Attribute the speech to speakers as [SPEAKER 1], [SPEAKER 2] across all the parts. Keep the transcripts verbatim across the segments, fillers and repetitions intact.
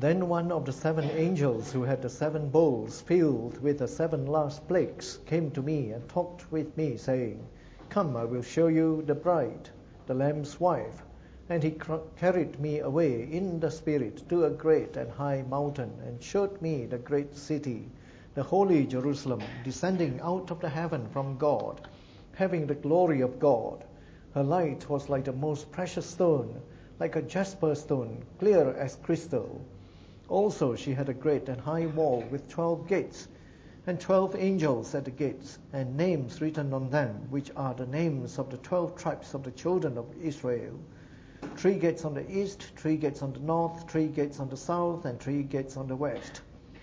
[SPEAKER 1] Then one of the seven angels who had the seven bowls filled with the seven last plagues came to me and talked with me, saying, Come, I will show you the bride, the Lamb's wife. And he cr- carried me away in the Spirit to a great and high mountain, and showed me the great city, the holy Jerusalem, descending out of the heaven from God, having the glory of God. Her light was like the most precious stone, like a jasper stone, clear as crystal. Also she had a great and high wall with twelve gates, and twelve angels at the gates, and names written on them, which are the names of the twelve tribes of the children of Israel. Three gates on the east, three gates on the north, three gates on the south, and three gates on the west.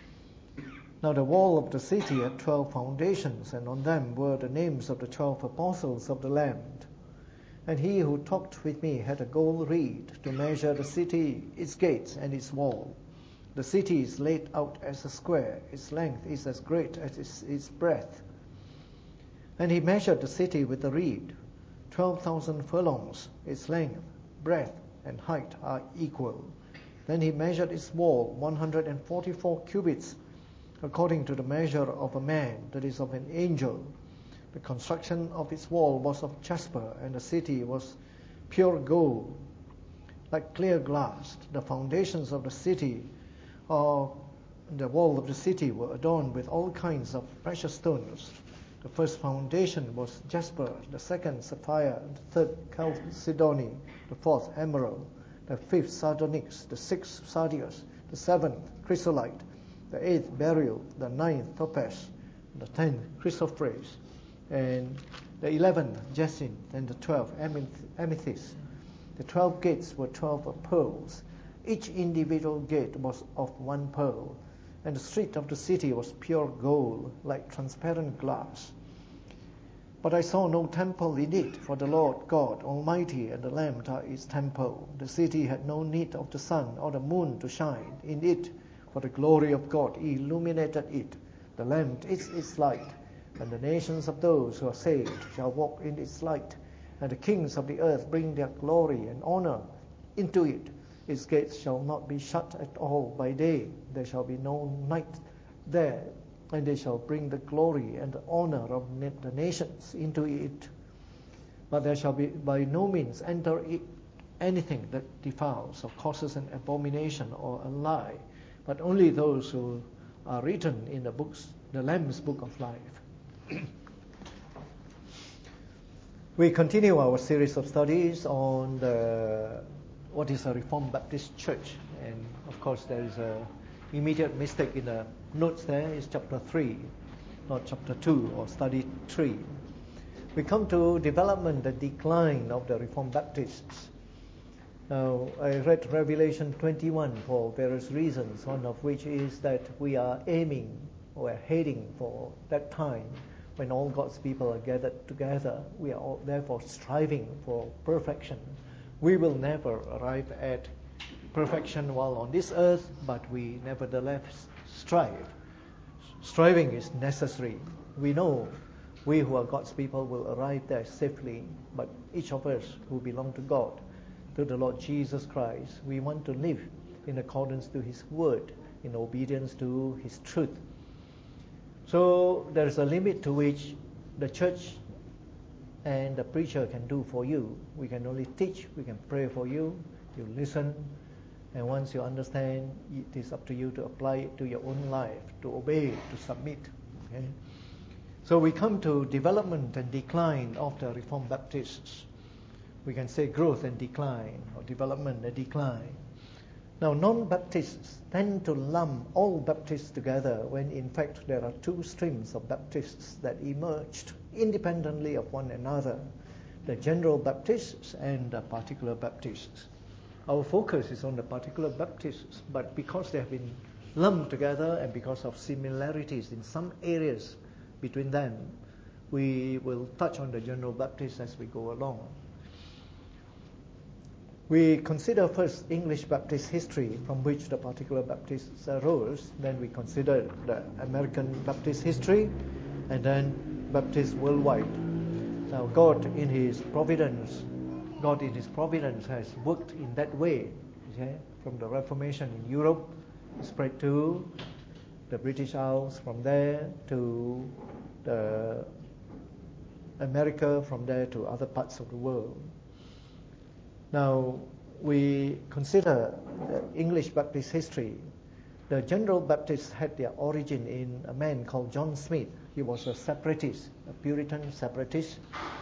[SPEAKER 1] Now the wall of the city had twelve foundations, and on them were the names of the twelve apostles of the Lamb. And he who talked with me had a gold reed to measure the city, its gates, and its wall. The city is laid out as a square. Its length is as great as its, its breadth. And he measured the city with a reed, twelve thousand furlongs. Its length, breadth, and height are equal. Then he measured its wall, one hundred forty-four cubits, according to the measure of a man, that is, of an angel. The construction of its wall was of jasper, and the city was pure gold, like clear glass. The foundations of the city, or the wall of the city, were adorned with all kinds of precious stones. The first foundation was jasper, the second sapphire, the third chalcedony, the fourth emerald, the fifth sardonyx, the sixth sardius, the seventh chrysolite, the eighth beryl, the ninth topaz, the tenth chrysoprase, and the eleventh jacinth, and the twelfth amethyst. The twelve gates were twelve pearls. Each individual gate was of one pearl, and the street of the city was pure gold, like transparent glass. But I saw no temple in it, for the Lord God Almighty and the Lamb are its temple. The city had no need of the sun or the moon to shine in it, for the glory of God illuminated it. The Lamb is its light, and the nations of those who are saved shall walk in its light, and the kings of the earth bring their glory and honor into it. Its gates shall not be shut at all by day. There shall be no night there, and they shall bring the glory and the honor of the nations into it. But there shall be by no means enter it anything that defiles or causes an abomination or a lie, but only those who are written in the books, the Lamb's book of life. We continue our series of studies on the what is a Reformed Baptist Church, and of course there is a immediate mistake in the notes. There is chapter three, not chapter two or study three. We come to development and decline of the Reformed Baptists. Now, I read Revelation twenty-one for various reasons, one of which is that we are aiming or heading for that time when all God's people are gathered together. We are all therefore striving for perfection. We will never arrive at perfection while on this earth, but we nevertheless strive. Striving is necessary. We know we who are God's people will arrive there safely, but each of us who belong to God, to the Lord Jesus Christ, we want to live in accordance to His word, in obedience to His truth. So there is a limit to which the church and the preacher can do for you. We can only teach, we can pray for you, you listen, and once you understand, it is up to you to apply it to your own life, to obey, to submit. Okay? So we come to development and decline of the Reformed Baptists. We can say growth and decline, or development and decline. Now, non-Baptists tend to lump all Baptists together when in fact there are two streams of Baptists that emerged independently of one another, the general Baptists and the particular Baptists. Our focus is on the particular Baptists, but because they have been lumped together and because of similarities in some areas between them, we will touch on the general Baptists as we go along. We consider first English Baptist history, from which the particular Baptists arose. Then we consider the American Baptist history, and then Baptist worldwide. Now, God in His providence, God in His providence has worked in that way, okay? From the Reformation in Europe spread to the British Isles, from there to the America, from there to other parts of the world. Now, we consider the English Baptist history. The General Baptists had their origin in a man called John Smith. He was a separatist, a Puritan separatist,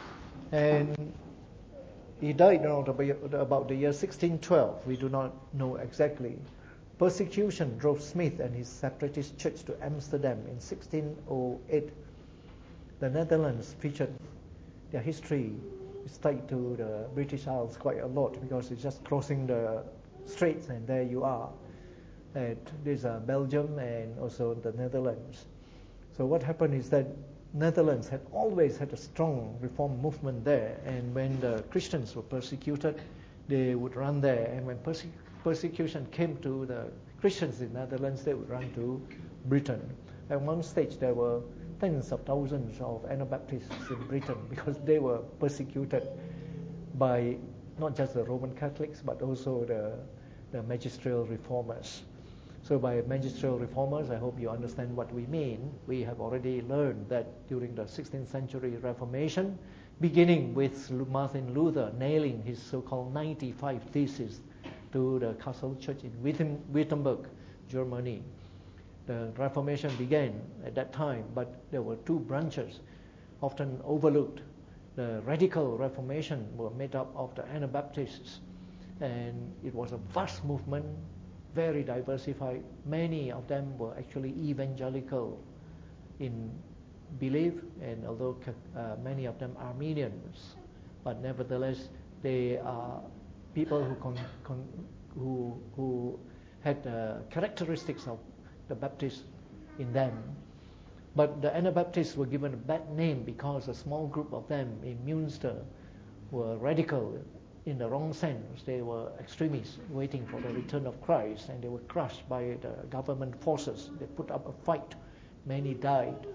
[SPEAKER 1] and he died around about the year sixteen twelve. We do not know exactly. Persecution drove Smith and his separatist church to Amsterdam in sixteen oh eight. The Netherlands featured their history is tied to the British Isles quite a lot because it's just crossing the straits and there you are. And these are Belgium and also the Netherlands. So what happened is that Netherlands had always had a strong reform movement there, and when the Christians were persecuted, they would run there, and when perse- persecution came to the Christians in Netherlands, they would run to Britain. At one stage there were tens of thousands of Anabaptists in Britain because they were persecuted by not just the Roman Catholics but also the, the magisterial reformers. So by magisterial reformers, I hope you understand what we mean. We have already learned that during the sixteenth century Reformation, beginning with Martin Luther nailing his so-called ninety-five Theses to the Castle Church in Witten, Wittenberg, Germany. The Reformation began at that time, but there were two branches, often overlooked. The Radical Reformation were made up of the Anabaptists, and it was a vast movement, very diversified. Many of them were actually evangelical in belief, and although uh, many of them are Arminians, but nevertheless they are people who con, con, who who had uh, characteristics of the Baptists in them. But the Anabaptists were given a bad name because a small group of them in Münster were radical in the wrong sense. They were extremists waiting for the return of Christ, and they were crushed by the government forces. They put up a fight. Many died.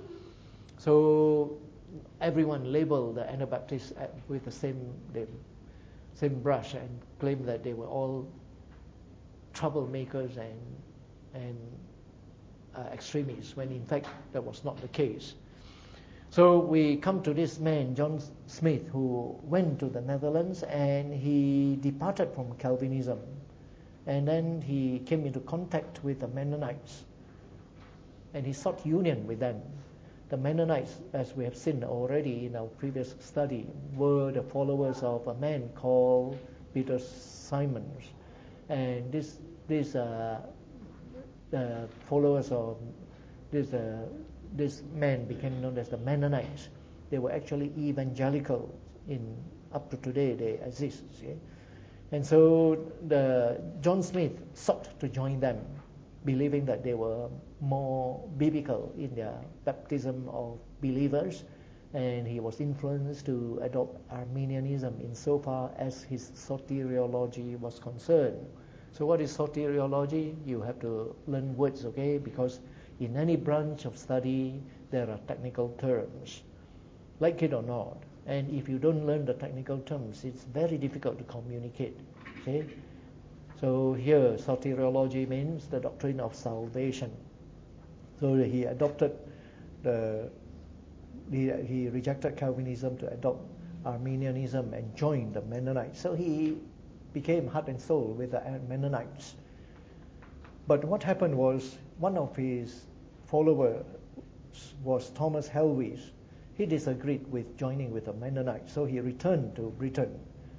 [SPEAKER 1] So everyone labeled the Anabaptists with the same the same brush and claimed that they were all troublemakers and and uh, extremists, when in fact that was not the case. So we come to this man, John Smith, who went to the Netherlands and he departed from Calvinism. And then he came into contact with the Mennonites. And he sought union with them. The Mennonites, as we have seen already in our previous study, were the followers of a man called Peter Simons. And this, these uh, the followers of this uh, this man became known as the Mennonites. They were actually evangelical. In up to today they exist. See? And so the John Smith sought to join them, believing that they were more biblical in their baptism of believers, and he was influenced to adopt Arminianism insofar as his soteriology was concerned. So what is soteriology? You have to learn words, okay? Because in any branch of study, there are technical terms, like it or not. And if you don't learn the technical terms, it's very difficult to communicate, okay? So here, soteriology means the doctrine of salvation. So he adopted the, he, he rejected Calvinism to adopt Arminianism and joined the Mennonites. So he became heart and soul with the Mennonites. But what happened was, one of his followers was Thomas Helwys. He disagreed with joining with the Mennonites, so he returned to Britain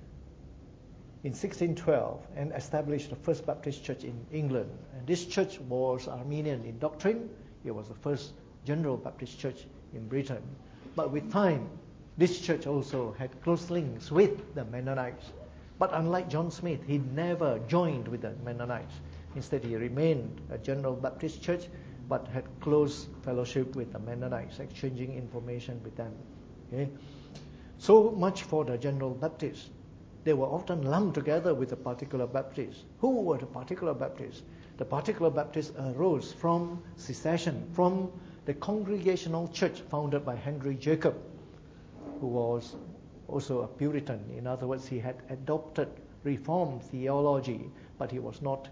[SPEAKER 1] in sixteen twelve and established the First Baptist Church in England. And this church was Arminian in doctrine. It was the first General Baptist Church in Britain. But with time, this church also had close links with the Mennonites. But unlike John Smith, he never joined with the Mennonites. Instead, he remained a General Baptist Church, but had close fellowship with the Mennonites, exchanging information with them. Okay? So much for the General Baptists. They were often lumped together with the particular Baptists. Who were the particular Baptists? The particular Baptists arose from secession, from the Congregational Church founded by Henry Jacob, who was also a Puritan. In other words, he had adopted Reformed theology, but he was not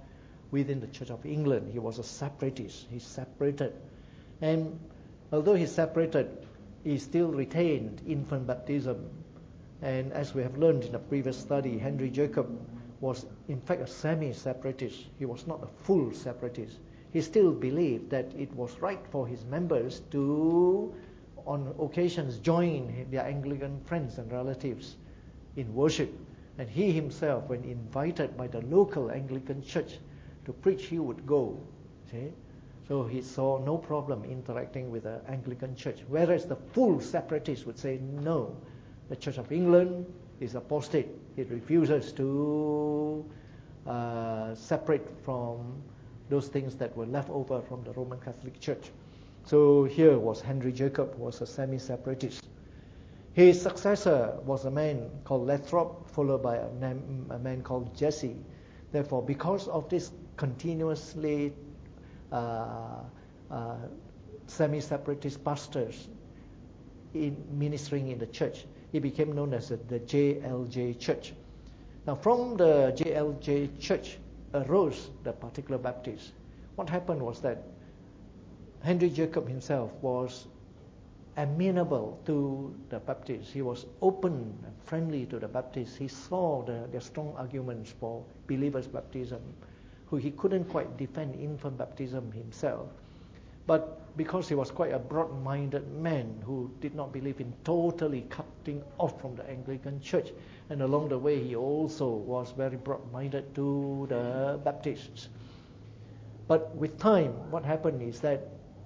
[SPEAKER 1] within the Church of England. He was a separatist. He separated. And although he separated, he still retained infant baptism. And as we have learned in a previous study, Henry Jacob was in fact a semi-separatist. He was not a full separatist. He still believed that it was right for his members to, on occasions, join their Anglican friends and relatives in worship. And he himself, when invited by the local Anglican church to preach, he would go. See? So he saw no problem interacting with the Anglican church. Whereas the full separatists would say, no, the Church of England is apostate. It refuses to uh, separate from those things that were left over from the Roman Catholic Church. So here was Henry Jacob, who was a semi-separatist. His successor was a man called Lathrop, followed by a man, a man called Jesse. Therefore, because of this continuously uh, uh, semi-separatist pastors in ministering in the church, he became known as the J L J Church. Now, from the J L J Church arose the Particular Baptists. What happened was that Henry Jacob himself was amenable to the Baptists. He was open and friendly to the Baptists. He saw the, the strong arguments for believers' baptism, who he couldn't quite defend infant baptism himself. But because he was quite a broad-minded man who did not believe in totally cutting off from the Anglican Church, and along the way he also was very broad-minded to the Baptists. But with time, what happened is that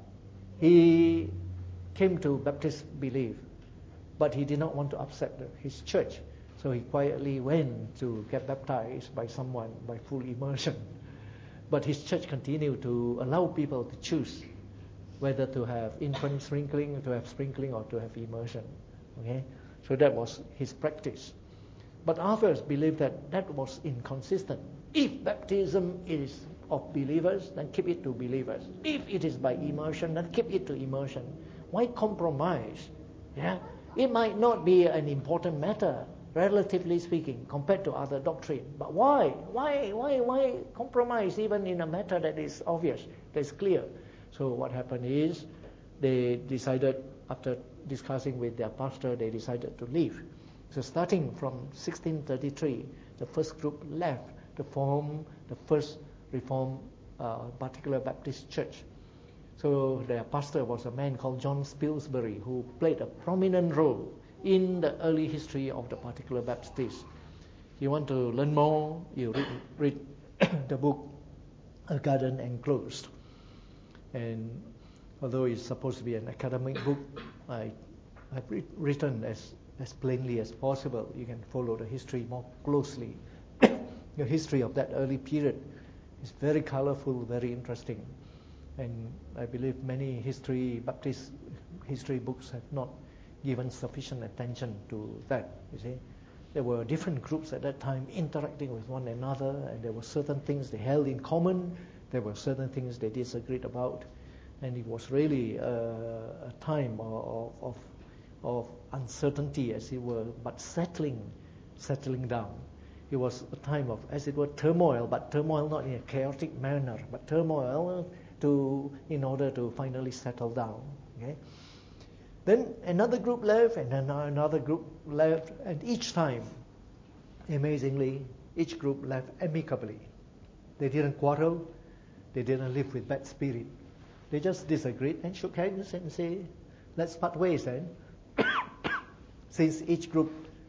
[SPEAKER 1] he came to Baptist belief, but he did not want to upset the, his church. So he quietly went to get baptized by someone by full immersion. But his church continued to allow people to choose whether to have infant sprinkling, to have sprinkling, or to have immersion. Okay, so that was his practice. But others believed that that was inconsistent. If baptism is of believers, then keep it to believers. If it is by immersion, then keep it to immersion. Why compromise? Yeah, it might not be an important matter, relatively speaking, compared to other doctrine. But why? Why? Why? Why compromise even in a matter that is obvious, that is clear? So what happened is, they decided, after discussing with their pastor, they decided to leave. So starting from sixteen thirty-three, the first group left to form the first Reformed uh, Particular Baptist Church. So their pastor was a man called John Spilsbury, who played a prominent role in the early history of the Particular Baptists. If you want to learn more, you read, read the book A Garden Enclosed. And although it's supposed to be an academic book, I, I've re- written as, as plainly as possible. You can follow the history more closely. The history of that early period is very colorful, very interesting. And I believe many history, Baptist history books have not given sufficient attention to that, you see. There were different groups at that time interacting with one another, and there were certain things they held in common, there were certain things they disagreed about, and it was really a, a time of, of, of uncertainty, as it were, but settling, settling down. It was a time of, as it were, turmoil, but turmoil not in a chaotic manner, but turmoil to in order to finally settle down. Okay. Then another group left, and then another group left, and each time, amazingly, each group left amicably. They didn't quarrel, they didn't live with bad spirit. They just disagreed and shook hands and say, let's part ways then. Since each group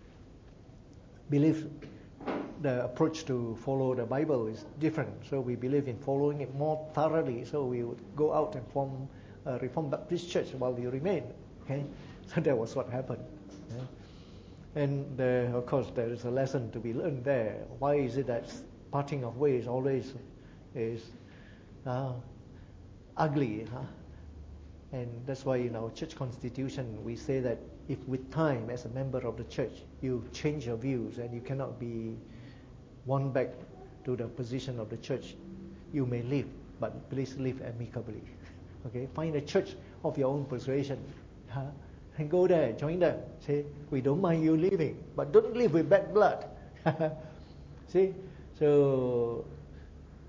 [SPEAKER 1] believes the approach to follow the Bible is different, so we believe in following it more thoroughly, so we would go out and form a Reformed Baptist church while we remain. Okay, so that was what happened. Yeah? And uh, of course there is a lesson to be learned there. Why is it that parting of ways always is uh, ugly? Huh? And that's why in our church constitution we say that if with time as a member of the church you change your views and you cannot be won back to the position of the church, you may leave, but please leave amicably. Okay, find a church of your own persuasion, huh? And go there, join them. Say, we don't mind you leaving, but don't live with bad blood. See, so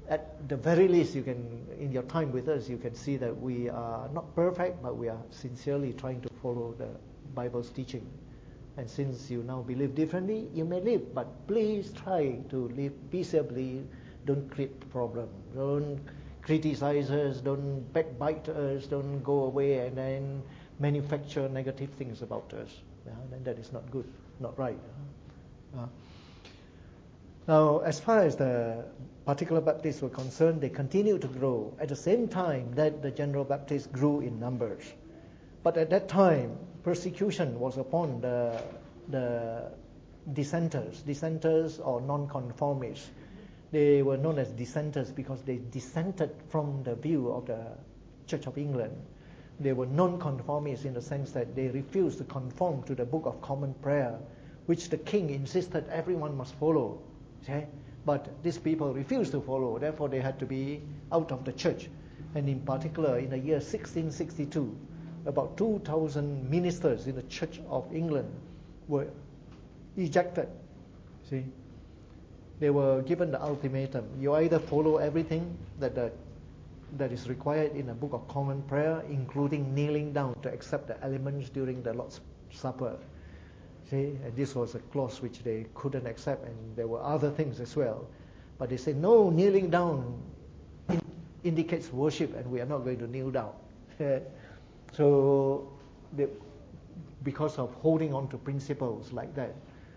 [SPEAKER 1] at the very least, you can, in your time with us, you can see that we are not perfect, but we are sincerely trying to follow the Bible's teaching. And since you now believe differently, you may live, but please try to live peaceably. Don't create problem. Don't criticize us. Don't backbite us. Don't go away and then manufacture negative things about us. Yeah, then that is not good, not right. Uh, now, as far as the particular Baptists were concerned, they continued to grow at the same time that the general Baptists grew in numbers. But at that time, persecution was upon the, the dissenters, dissenters or non-conformists. They were known as dissenters because they dissented from the view of the Church of England. They were non-conformists in the sense that they refused to conform to the Book of Common Prayer, which the king insisted everyone must follow. Okay? But these people refused to follow, therefore they had to be out of the church. And in particular, in the year sixteen sixty-two, about two thousand ministers in the Church of England were ejected. See, they were given the ultimatum: you either follow everything that the, that is required in the Book of Common Prayer, including kneeling down to accept the elements during the Lord's Supper. See, and this was a clause which they couldn't accept, and there were other things as well. But they said, no, kneeling down in, indicates worship, and we are not going to kneel down. So, they, because of holding on to principles like that,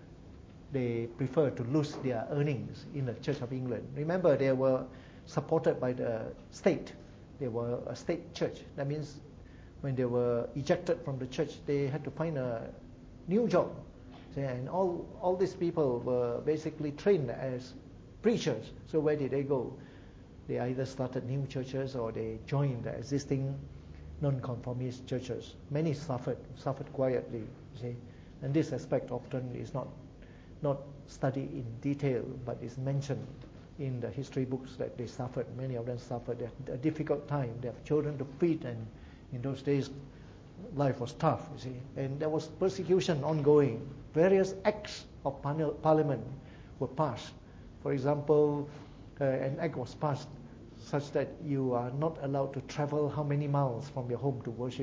[SPEAKER 1] they prefer to lose their earnings in the Church of England. Remember, they were supported by the state. They were a state church. That means when they were ejected from the church, they had to find a new job. And all, all these people were basically trained as preachers. So where did they go? They either started new churches or they joined the existing non-conformist churches. Many suffered, suffered quietly, you see. And this aspect often is not, not studied in detail, but is mentioned in the history books that they suffered. Many of them suffered they had a difficult time. They have children to feed, and in those days, life was tough, you see. And there was persecution ongoing. Various acts of parliament were passed. For example, uh, an act was passed such that you are not allowed to travel how many miles from your home to worship.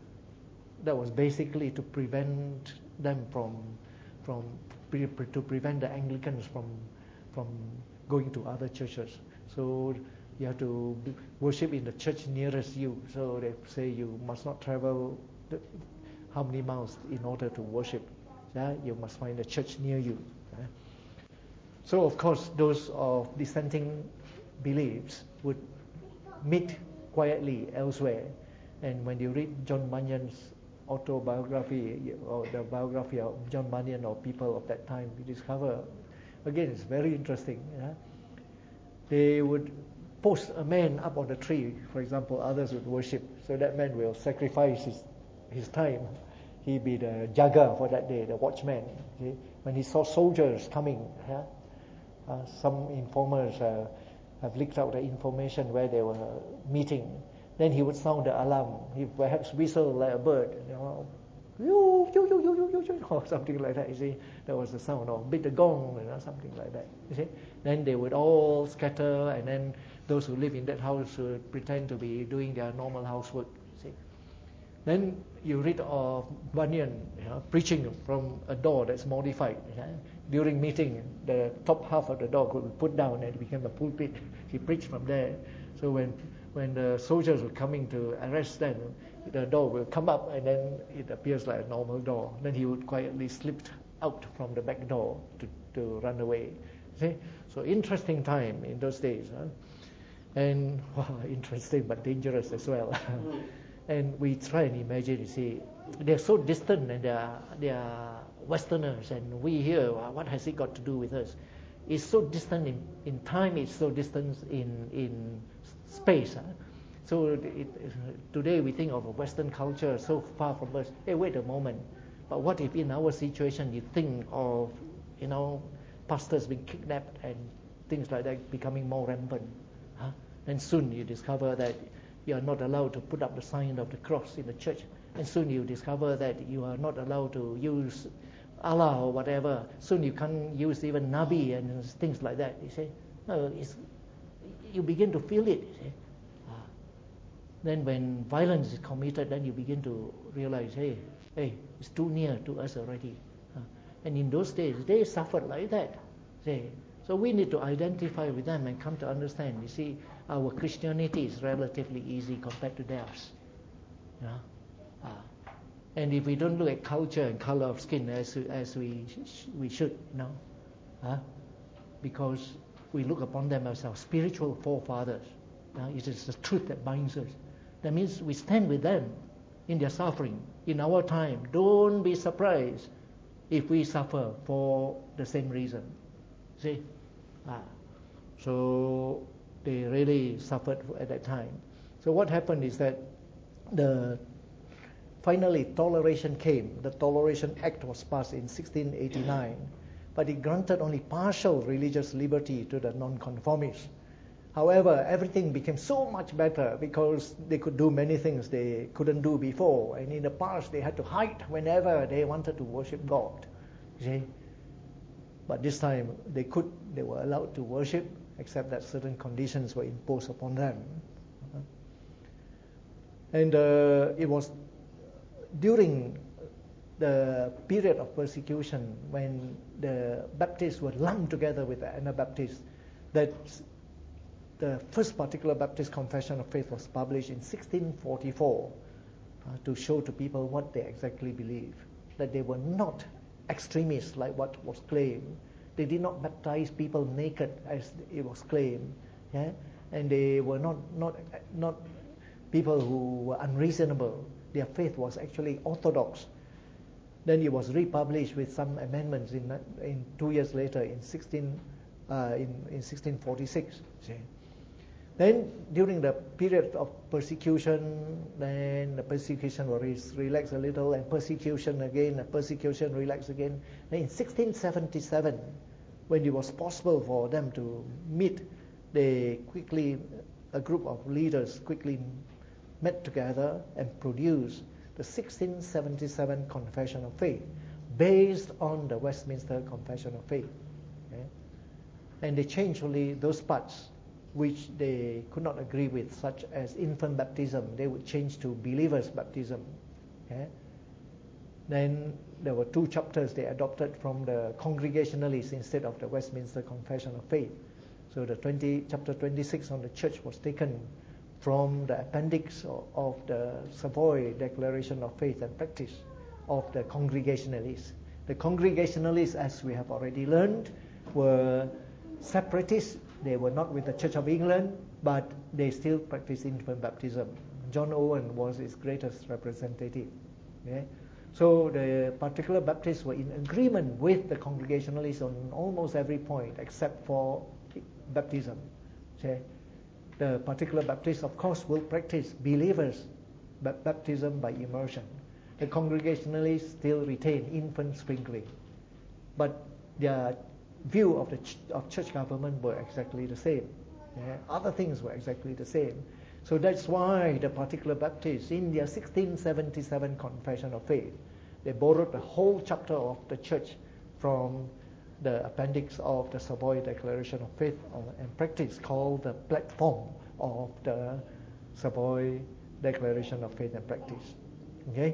[SPEAKER 1] That was basically to prevent them from, from to prevent the Anglicans from, from going to other churches. So you have to worship in the church nearest you. So they say you must not travel the, how many miles in order to worship. Yeah? You must find a church near you. Yeah? So of course, those of dissenting beliefs would meet quietly elsewhere. And when you read John Bunyan's autobiography or the biography of John Bunyan or people of that time, you discover, again, it's very interesting. Yeah? They would post a man up on the tree, for example, others would worship. So that man will sacrifice his, his time. He'd be the jaga for that day, the watchman. See? When he saw soldiers coming, yeah? uh, some informers uh, have leaked out the information where they were meeting. Then he would sound the alarm. He perhaps whistle like a bird, you know, or something like that. You see, that was the sound. Or beat the gong, you know, something like that. You see, then they would all scatter, and then those who live in that house would pretend to be doing their normal housework. See, then you read of Bunyan, you know, preaching from a door that's modified. You know? During meeting, the top half of the door could be put down, and it became a pulpit. He preached from there. So when when the soldiers were coming to arrest them, the door will come up, and then it appears like a normal door. Then he would quietly slip out from the back door to, to run away. See? So interesting time in those days. Huh? And wow, interesting but dangerous as well. And we try and imagine, you see, they're so distant, and they're, they're Westerners, and we here, what has it got to do with us? It's so distant in, in time, it's so distant in, in space. Huh? So it, it, today we think of a Western culture so far from us. Hey, wait a moment. But what if in our situation you think of, you know, pastors being kidnapped and things like that becoming more rampant? Huh? And soon you discover that you are not allowed to put up the sign of the cross in the church. And soon you discover that you are not allowed to use Allah or whatever. Soon you can't use even Nabi and things like that. You see, no, it's,
[SPEAKER 2] you begin to feel it. You see? Uh, then when violence is committed, then you begin to realize, hey, hey, it's too near to us already. Uh, and in those days, they suffered like that. See? So we need to identify with them and come to understand. You see, our Christianity is relatively easy compared to theirs. You know? Uh, and if we don't look at culture and color of skin as as we sh- we should, you know, uh, because we look upon them as our spiritual forefathers. Uh, it is the truth that binds us. That means we stand with them in their suffering in our time. Don't be surprised if we suffer for the same reason. See, ah, so they really suffered at that time. So what happened is that the finally toleration came. The Toleration Act was passed in sixteen eighty-nine, but it granted only partial religious liberty to the nonconformists. However, everything became so much better because they could do many things they couldn't do before. And in the past, they had to hide whenever they wanted to worship God. See? But this time, they could, they were allowed to worship, except that certain conditions were imposed upon them. And uh, it was during the period of persecution when the Baptists were lumped together with the Anabaptists that the first particular Baptist confession of faith was published in sixteen forty-four uh, to show to people what they exactly believe, that they were not extremists like what was claimed. They did not baptize people naked as it was claimed, yeah? And they were not, not, not people who were unreasonable. Their faith was actually orthodox. Then it was republished with some amendments in, in two years later in sixteen uh, in, in sixteen forty-six. See? Then during the period of persecution, then the persecution was relaxed a little, and persecution again, and persecution relaxed again. Then in sixteen seventy-seven, when it was possible for them to meet, they quickly, a group of leaders quickly met together and produced the sixteen seventy-seven Confession of Faith, based on the Westminster Confession of Faith. Okay? And they changed only those parts which they could not agree with, such as infant baptism. They would change to believers' baptism. Okay? Then there were two chapters they adopted from the Congregationalists instead of the Westminster Confession of Faith. So the twenty, chapter twenty-six on the church was taken from the appendix of, of the Savoy Declaration of Faith and Practice of the Congregationalists. The Congregationalists, as we have already learned, were separatists. They were not with the Church of England, but they still practiced infant baptism. John Owen was its greatest representative. Okay? So the particular Baptists were in agreement with the Congregationalists on almost every point except for baptism. Okay? The particular Baptists, of course, will practice believers' baptism by immersion. The Congregationalists still retain infant sprinkling. But their view of the ch- of church government were exactly the same. Yeah? Other things were exactly the same. So that's why the particular Baptists, in their sixteen seventy-seven Confession of Faith, they borrowed the whole chapter of the church from the appendix of the Savoy Declaration of Faith and Practice, called the platform of the Savoy Declaration of Faith and Practice. Okay?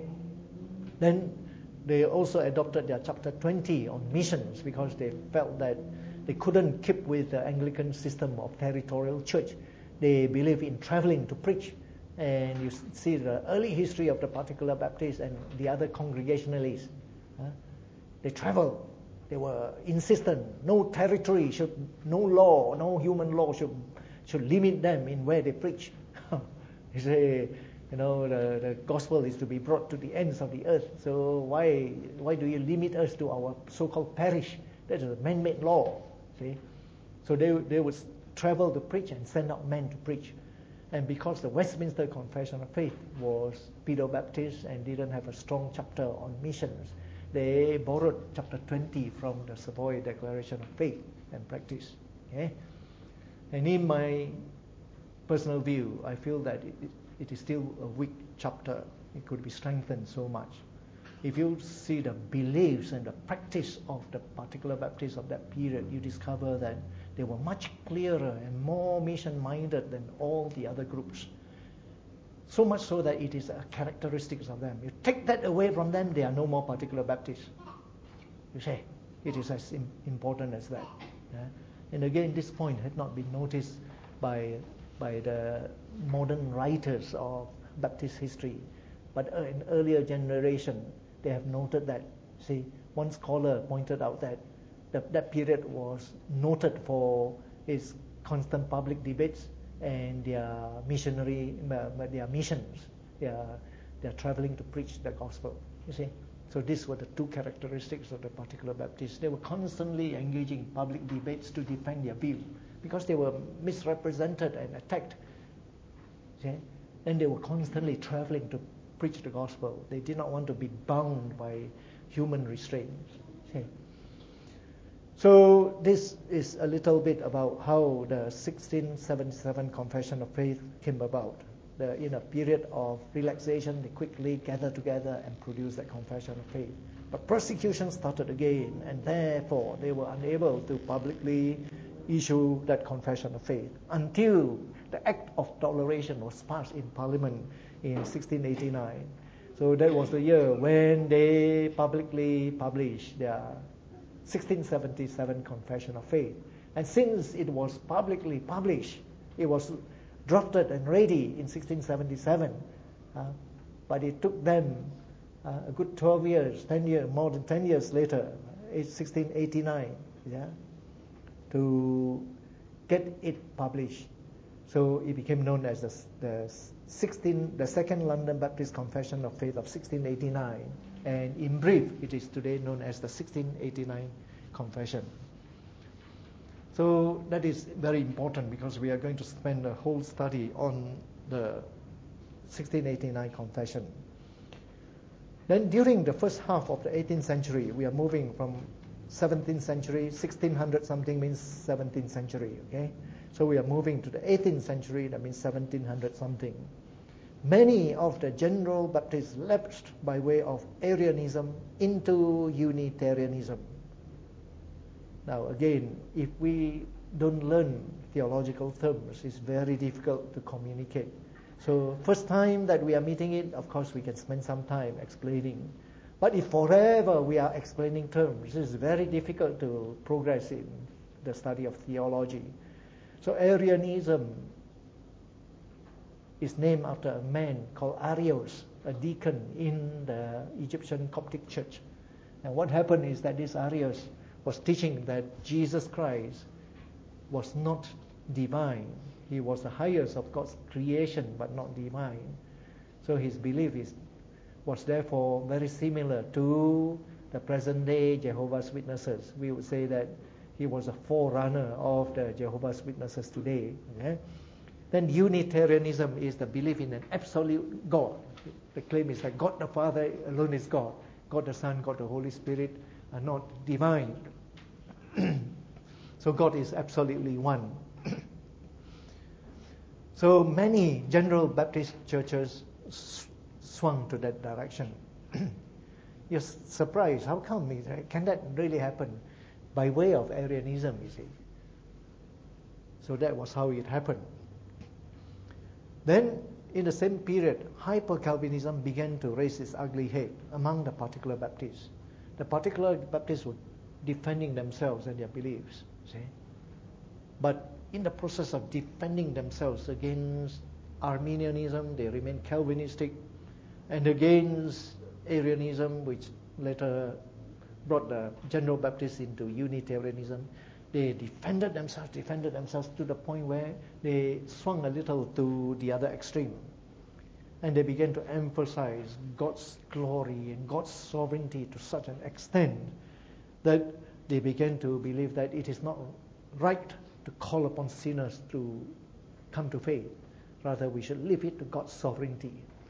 [SPEAKER 2] Then they also adopted their chapter twenty on missions because they felt that they couldn't keep with the Anglican system of territorial church. They believe in traveling to preach. And you see the early history of the particular Baptists and the other Congregationalists. Huh? They traveled. They were insistent. No territory should, no law, no human law should should limit them in where they preach. You say, you know, the, the gospel is to be brought to the ends of the earth. So why why do you limit us to our so-called parish? That is a man-made law. See, so they they would travel to preach and send out men to preach. And because the Westminster Confession of Faith was Pedo-Baptist and didn't have a strong chapter on missions, they borrowed chapter twenty from the Savoy Declaration of Faith and Practice. Okay? And in my personal view, I feel that it, it is still a weak chapter. It could be strengthened so much. If you see the beliefs and the practice of the particular Baptists of that period, you discover that They were much clearer and more mission-minded than all the other groups. So much so that it is a characteristic of them. You take that away from them, they are no more particular Baptists. You say, it is as important as that. Yeah? And again, this point had not been noticed by, by the modern writers of Baptist history. But in earlier generation, they have noted that. See, one scholar pointed out that the, that period was noted for its constant public debates and their missionary, their missions. They are, they are traveling to preach the gospel. You see, so these were the two characteristics of the particular Baptists. They were constantly engaging public debates to defend their view because they were misrepresented and attacked. See, and they were constantly traveling to preach the gospel. They did not want to be bound by human restraints. See. So this is a little bit about how the sixteen seventy-seven Confession of Faith came about. The, in a period of relaxation, they quickly gathered together and produced that Confession of Faith. But persecution started again, and therefore they were unable to publicly issue that Confession of Faith until the Act of Toleration was passed in Parliament in sixteen eighty-nine. So that was the year when they publicly published their sixteen seventy-seven Confession of Faith. And since it was publicly published, it was drafted and ready in sixteen seventy-seven, uh, but it took them uh, a good twelve years, ten years, more than ten years later, it's sixteen eighty-nine, yeah, to get it published. So it became known as the, the sixteen, the Second London Baptist Confession of Faith of sixteen eighty-nine, and in brief, it is today known as the sixteen eighty-nine Confession. So that is very important because we are going to spend a whole study on the sixteen eighty-nine Confession. Then during the first half of the eighteenth century, we are moving from seventeenth century, sixteen hundred something means seventeenth century, okay? So we are moving to the eighteenth century, that means seventeen hundred something. Many of the general Baptists lapsed by way of Arianism into Unitarianism. Now again, if we don't learn theological terms, it's very difficult to communicate. So first time that we are meeting it, of course we can spend some time explaining. But if forever we are explaining terms, it's very difficult to progress in the study of theology. So Arianism is named after a man called Arius, a deacon in the Egyptian Coptic church. And what happened is that this Arius was teaching that Jesus Christ was not divine. He was the highest of God's creation, but not divine. So his belief is, was therefore very similar to the present-day Jehovah's Witnesses. We would say that he was a forerunner of the Jehovah's Witnesses today. Okay? Then Unitarianism is the belief in an absolute God. The claim is that God the Father alone is God. God the Son, God the Holy Spirit are not divine. So God is absolutely one. So many General Baptist churches sw- swung to that direction. You're surprised, how come? Can that really happen? By way of Arianism, you see. So that was how it happened. Then, in the same period, hyper-Calvinism began to raise its ugly head among the particular Baptists. The particular Baptists were defending themselves and their beliefs, see. But in the process of defending themselves against Arminianism, they remained Calvinistic, and against Arianism, which later brought the General Baptists into Unitarianism, they defended themselves, defended themselves to the point where they swung a little to the other extreme. And they began to emphasize God's glory and God's sovereignty to such an extent that they began to believe that it is not right to call upon sinners to come to faith. Rather, we should leave it to God's sovereignty.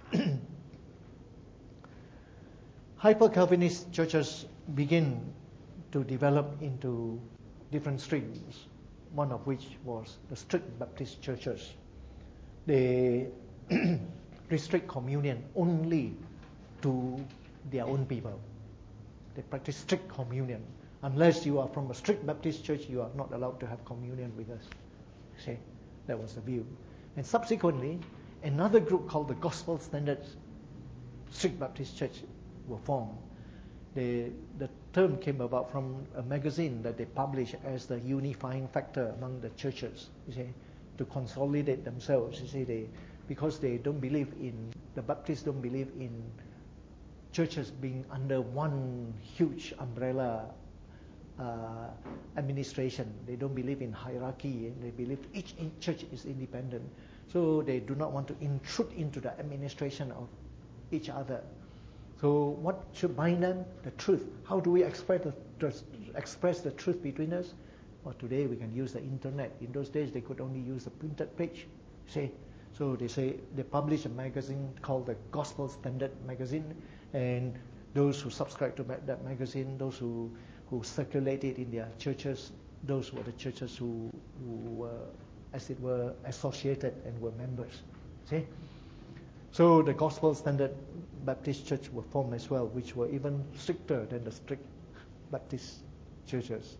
[SPEAKER 2] Hyper-Calvinist churches begin to develop into different streams, one of which was the strict Baptist churches. They restrict communion only to their own people. They practice strict communion. unless you are from a strict Baptist church, you are not allowed to have communion with us. See, that was the view. And subsequently, another group called the Gospel Standard Strict Baptist Church were formed. They, the term came about from a magazine that they published as the unifying factor among the churches, you see, to consolidate themselves. You see, they, because they don't believe in, the Baptists don't believe in churches being under one huge umbrella uh, administration. They don't believe in hierarchy. They believe each church is independent. So they do not want to intrude into the administration of each other. So what should bind them? The truth. How do we express the, the, express the truth between us? Well, today we can use the internet. In those days, they could only use the printed page. See? So they say they publish a magazine called the Gospel Standard Magazine, and those who subscribe to that magazine, those who, who circulate it in their churches, those were the churches who, who were, as it were, associated and were members. See? So the Gospel Standard Baptist Church were formed as well, which were even stricter than the strict Baptist churches.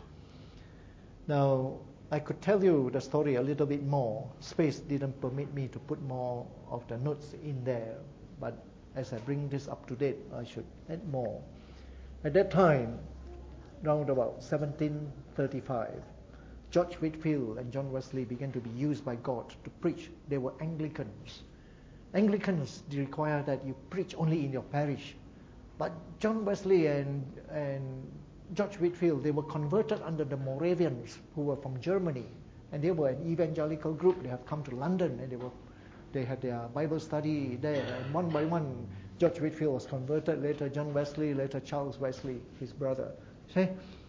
[SPEAKER 2] Now, I could tell you the story a little bit more. Space didn't permit me to put more of the notes in there, but as I bring this up to date, I should add more. At that time, around about seventeen thirty-five, George Whitefield and John Wesley began to be used by God to preach. They were Anglicans. Anglicans require that you preach only in your parish. But John Wesley and, and George Whitefield, they were converted under the Moravians who were from Germany. And they were an evangelical group. They have come to London and they were they had their Bible study there. And one by one, George Whitefield was converted. Later John Wesley, later Charles Wesley, his brother. See?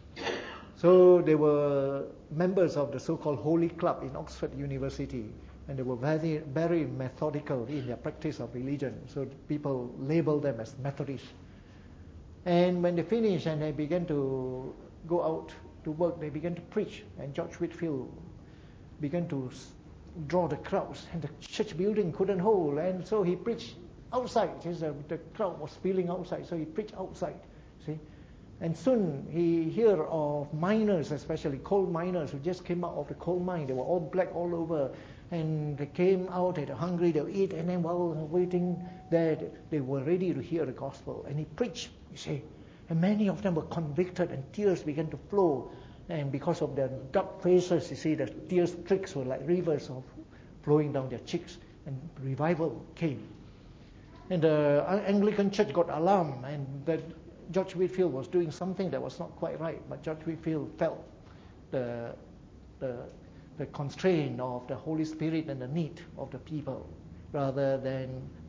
[SPEAKER 2] So they were members of the so-called Holy Club in Oxford University. And they were very, very methodical in their practice of religion. So people labeled them as Methodists. And when they finished and they began to go out to work, they began to preach. And George Whitefield began to draw the crowds. And the church building couldn't hold. And so he preached outside. The crowd was spilling outside. So he preached outside. See? And soon he heard of miners, especially coal miners who just came out of the coal mine. They were all black all over. And they came out, they were hungry, they would eat, and then while waiting there, they were ready to hear the gospel. And he preached, you see. And many of them were convicted, and tears began to flow. And because of their dark faces, you see, the tear streaks were like rivers of flowing down their cheeks. And revival came. And the Anglican Church got alarmed, and that George Whitefield was doing something that was not quite right. But George Whitefield felt the the the constraint of the Holy Spirit and the need of the people, rather than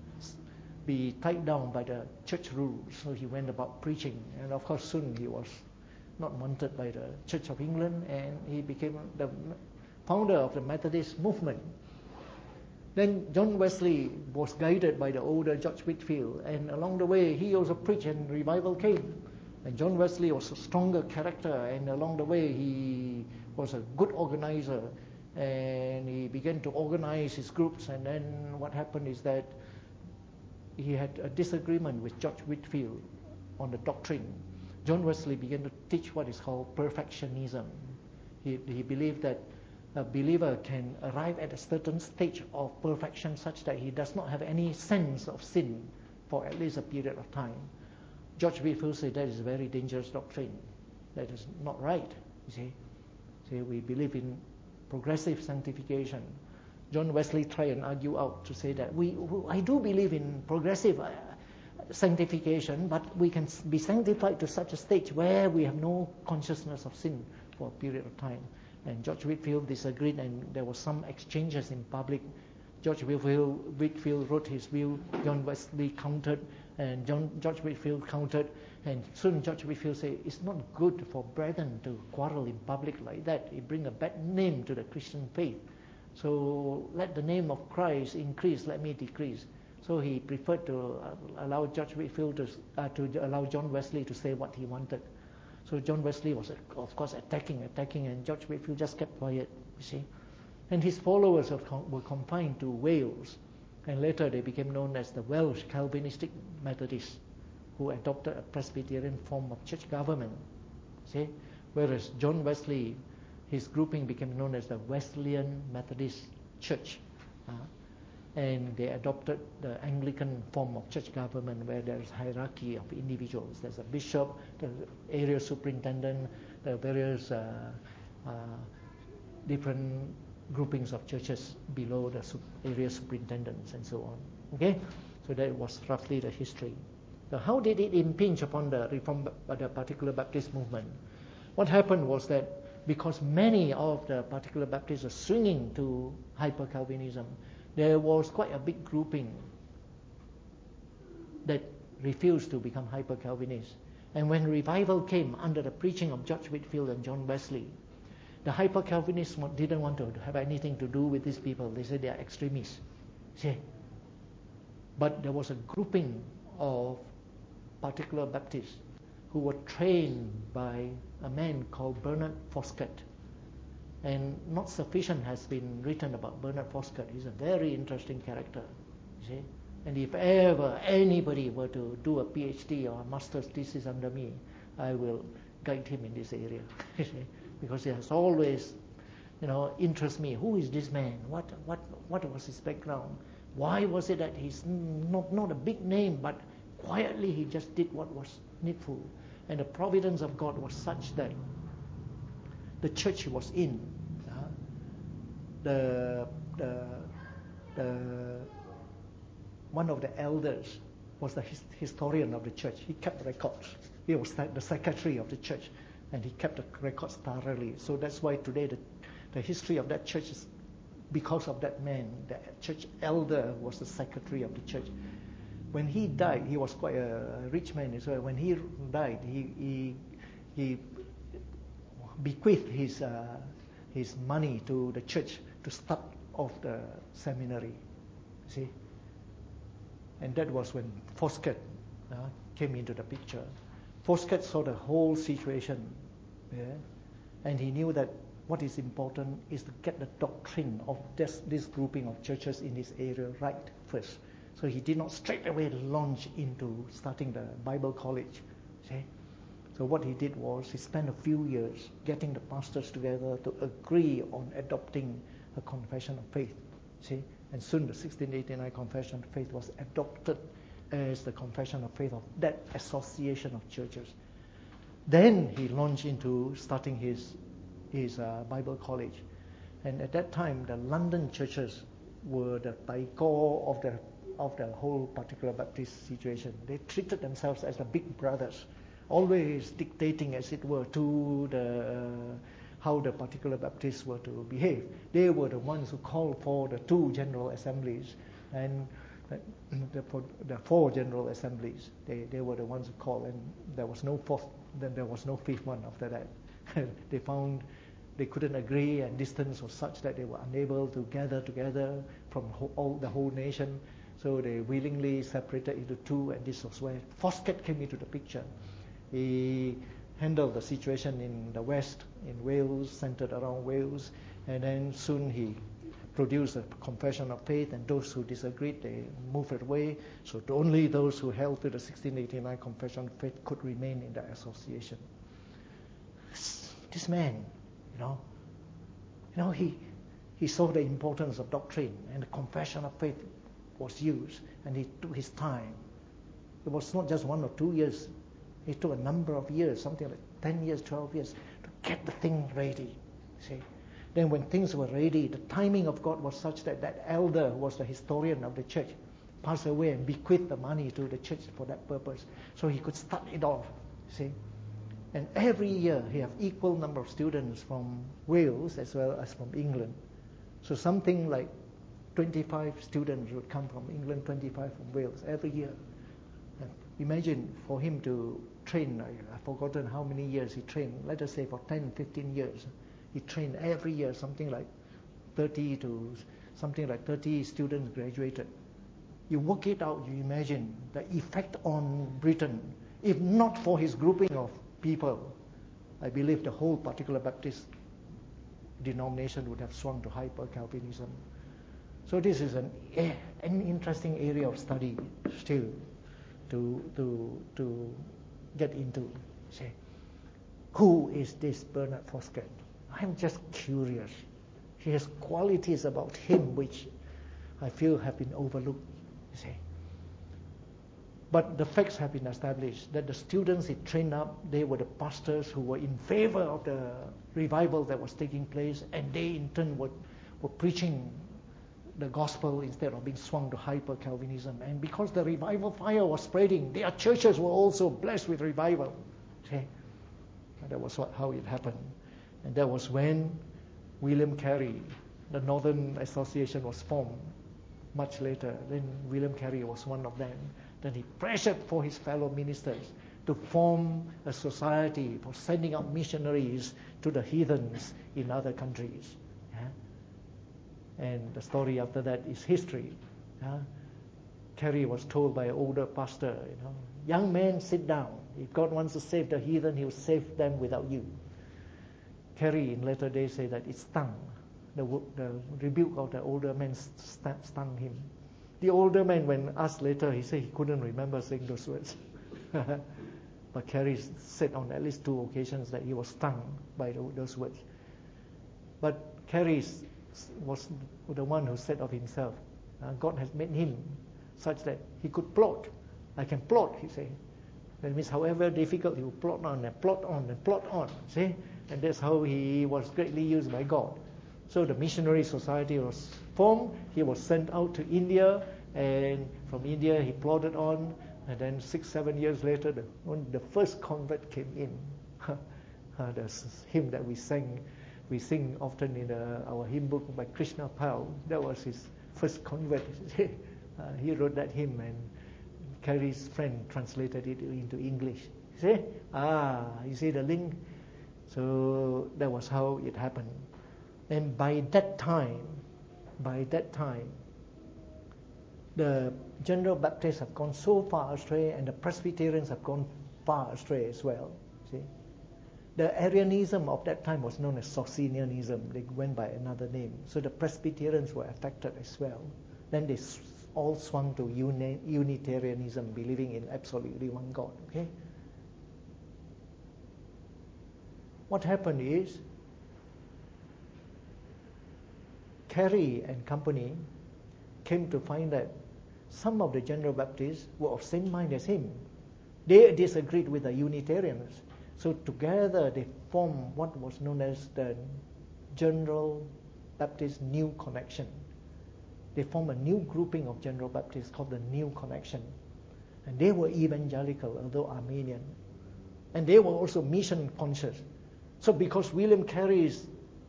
[SPEAKER 2] be tied down by the church rules. So he went about preaching, and of course soon he was not wanted by the Church of England, and he became the founder of the Methodist movement. Then John Wesley was guided by the older George Whitefield, and along the way he also preached and revival came. And John Wesley was a stronger character, and along the way he was a good organizer, and he began to organize his groups. And then what happened is that he had a disagreement with George Whitefield on the doctrine. John Wesley began to teach what is called perfectionism. He, he believed that a believer can arrive at a certain stage of perfection such that he does not have any sense of sin for at least a period of time. George Whitefield said that is a very dangerous doctrine. That is not right, you see. See, we believe in progressive sanctification. John Wesley tried and argue out to say that we, I do believe in progressive uh, sanctification, but we can be sanctified to such a stage where we have no consciousness of sin for a period of time. And George Whitefield disagreed, and there were some exchanges in public. George Whitefield, Whitefield wrote his view, John Wesley countered, and John, George Whitefield countered, and soon George Whitefield said, it's not good for brethren to quarrel in public like that. It brings a bad name to the Christian faith. So let the name of Christ increase, let me decrease. So he preferred to allow George Whitefield to, uh, to allow John Wesley to say what he wanted. So John Wesley was, of course, attacking, attacking, and George Whitefield just kept quiet, you see. And his followers were confined to Wales, and later they became known as the Welsh Calvinistic Methodists, who adopted a Presbyterian form of church government. See, Whereas John Wesley, his grouping became known as the Wesleyan Methodist Church. Uh, and they adopted the Anglican form of church government, where there is hierarchy of individuals. There's a bishop, the area superintendent, the various uh, uh, different groupings of churches below the area superintendents and so on. Okay, so that was roughly the history. So how did it impinge upon the Reform, the particular Baptist movement? What happened was that because many of the particular Baptists were swinging to hyper-Calvinism, there was quite a big grouping that refused to become hyper-Calvinist. And when revival came under the preaching of George Whitefield and John Wesley, the hyper-Calvinists didn't want to have anything to do with these people. They said they are extremists. See? But there was a grouping of particular Baptists who were trained by a man called Bernard Foskett. And not sufficient has been written about Bernard Foskett. He's a very interesting character. You see? And if ever anybody were to do a PhD or a master's thesis under me, I will guide him in this area. You see? Because he has always, you know, interest me. Who is this man? What what what was his background? Why was it that he's not not a big name, but quietly he just did what was needful? And the providence of God was such that the church he was in, uh, the the the one of the elders was the his, historian of the church. He kept records. He was the secretary of the church, and he kept the records thoroughly. So that's why today the, the history of that church is because of that man. The church elder was the secretary of the church. When he died, he was quite a rich man. So when he died, he he, he bequeathed his uh, his money to the church to start off the seminary. See, and that was when Foskett uh, came into the picture. Foskett saw the whole situation, yeah? And he knew that what is important is to get the doctrine of this, this grouping of churches in this area right first. So he did not straight away launch into starting the Bible college. See? So what he did was he spent a few years getting the pastors together to agree on adopting a confession of faith. See? And soon the sixteen eighty-nine Confession of Faith was adopted as the confession of faith of that association of churches. Then he launched into starting his his uh, Bible college. And at that time, the London churches were the taiko of the of the whole particular Baptist situation. They treated themselves as the big brothers, always dictating, as it were, to the uh, how the particular Baptists were to behave. They were the ones who called for the two general assemblies, and the, the four general assemblies. They they were the ones who called, and there was no fourth. Then there was no fifth one after that. They found they couldn't agree, and distance was such that they were unable to gather together from whole, all the whole nation. So they willingly separated into two, and this was where Foskett came into the picture. He handled the situation in the west, in Wales, centered around Wales, and then soon he produced a confession of faith, and those who disagreed, they moved it away. So only those who held to the sixteen eighty-nine Confession of Faith could remain in the association. This man, you know, you know, he he saw the importance of doctrine, and the confession of faith was used, and he took his time. It was not just one or two years. It took a number of years, something like ten years, twelve years, to get the thing ready. See? Then when things were ready, the timing of God was such that that elder, who was the historian of the church, passed away and bequeathed the money to the church for that purpose, so he could start it off. See? And every year he have equal number of students from Wales as well as from England. So something like twenty-five students would come from England, twenty-five from Wales every year. And imagine for him to train, I, I've forgotten how many years he trained, let us say for ten, fifteen years. He trained every year, something like thirty to something like thirty students graduated. You work it out, you imagine the effect on Britain. If not for his grouping of people, I believe the whole particular Baptist denomination would have swung to hyper-Calvinism. So this is an an interesting area of study still to to to get into. Say, who is this Bernard Foskett? I'm just curious. He has qualities about him which I feel have been overlooked, you see. But the facts have been established that the students he trained up, they were the pastors who were in favor of the revival that was taking place, and they in turn were, were preaching the gospel instead of being swung to hyper-Calvinism. And because the revival fire was spreading, their churches were also blessed with revival. See? And that was what, how it happened. And that was when William Carey, the Northern Association, was formed much later. Then William Carey was one of them. Then he pressured for his fellow ministers to form a society for sending out missionaries to the heathens in other countries. Yeah? And the story after that is history. Yeah? Carey was told by an older pastor, you know, young man, sit down. If God wants to save the heathen, He will save them without you. Carey in later days said that it stung. The, the rebuke of the older man st- stung him. The older man, when asked later, he said he couldn't remember saying those words. But Carey said on at least two occasions that he was stung by the, those words. But Carey was the one who said of himself, uh, God has made him such that he could plot. I can plot, he said. That means however difficult, he will plot on and plot on and plot on. See? And that's how he was greatly used by God. So the missionary society was formed. He was sent out to India, and from India he plodded on. And then six, seven years later, the, when the first convert came in, uh, the hymn that we sang, we sing often in the, our hymn book by Krishna Pal. That was his first convert. uh, he wrote that hymn, and Carey's friend translated it into English. See? Ah, you see the link? So that was how it happened. And by that time, by that time, the General Baptists have gone so far astray, and the Presbyterians have gone far astray as well. See, the Arianism of that time was known as Socinianism. They went by another name. So the Presbyterians were affected as well. Then they all swung to uni- Unitarianism, believing in absolutely one God. Okay. What happened is, Carey and company came to find that some of the General Baptists were of same mind as him. They disagreed with the Unitarians. So together they formed what was known as the General Baptist New Connection. They formed a new grouping of General Baptists called the New Connection. And they were evangelical, although Armenian. And they were also mission conscious. So because William Carey's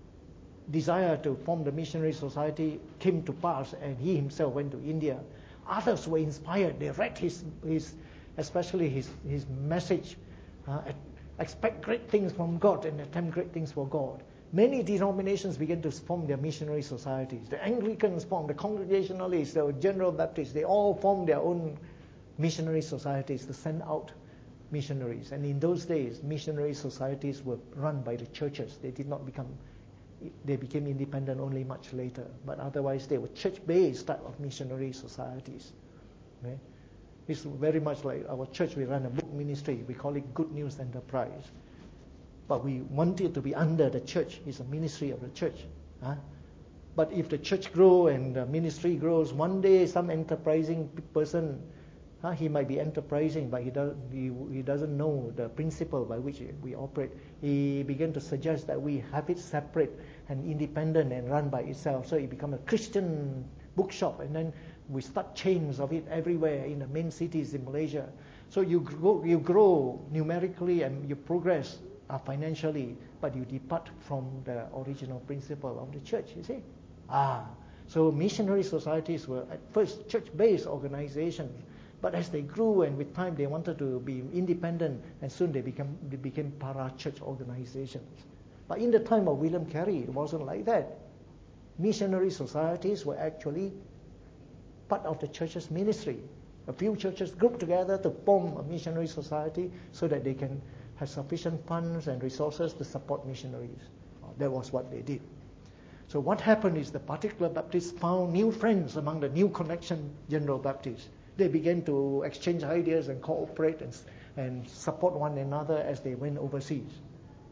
[SPEAKER 2] desire to form the missionary society came to pass, and he himself went to India, others were inspired. They read his, his especially his, his message, uh, expect great things from God and attempt great things for God. Many denominations began to form their missionary societies. The Anglicans formed, the Congregationalists, the General Baptists, they all formed their own missionary societies to send out missionaries. And in those days, missionary societies were run by the churches. They did not become They became independent only much later, but otherwise they were church-based type of missionary societies. Okay? It's very much like our church. We run a book ministry. We call it Good News Enterprise. But we want it to be under the church. It's a ministry of the church. Huh? But if the church grows and the ministry grows, one day some enterprising person, huh, he might be enterprising, but he, does, he, he doesn't know the principle by which we operate. He began to suggest that we have it separate and independent and run by itself. So it becomes a Christian bookshop, and then we start chains of it everywhere in the main cities in Malaysia. So you grow, you grow numerically and you progress uh, financially, but you depart from the original principle of the church, you see. Ah, so missionary societies were at first church-based organizations, but as they grew and with time they wanted to be independent, and soon they became they became para-church organizations. But in the time of William Carey, it wasn't like that. Missionary societies were actually part of the church's ministry. A few churches grouped together to form a missionary society so that they can have sufficient funds and resources to support missionaries. That was what they did. So what happened is the particular Baptists found new friends among the New Connection General Baptists. They began to exchange ideas and cooperate and, and support one another as they went overseas.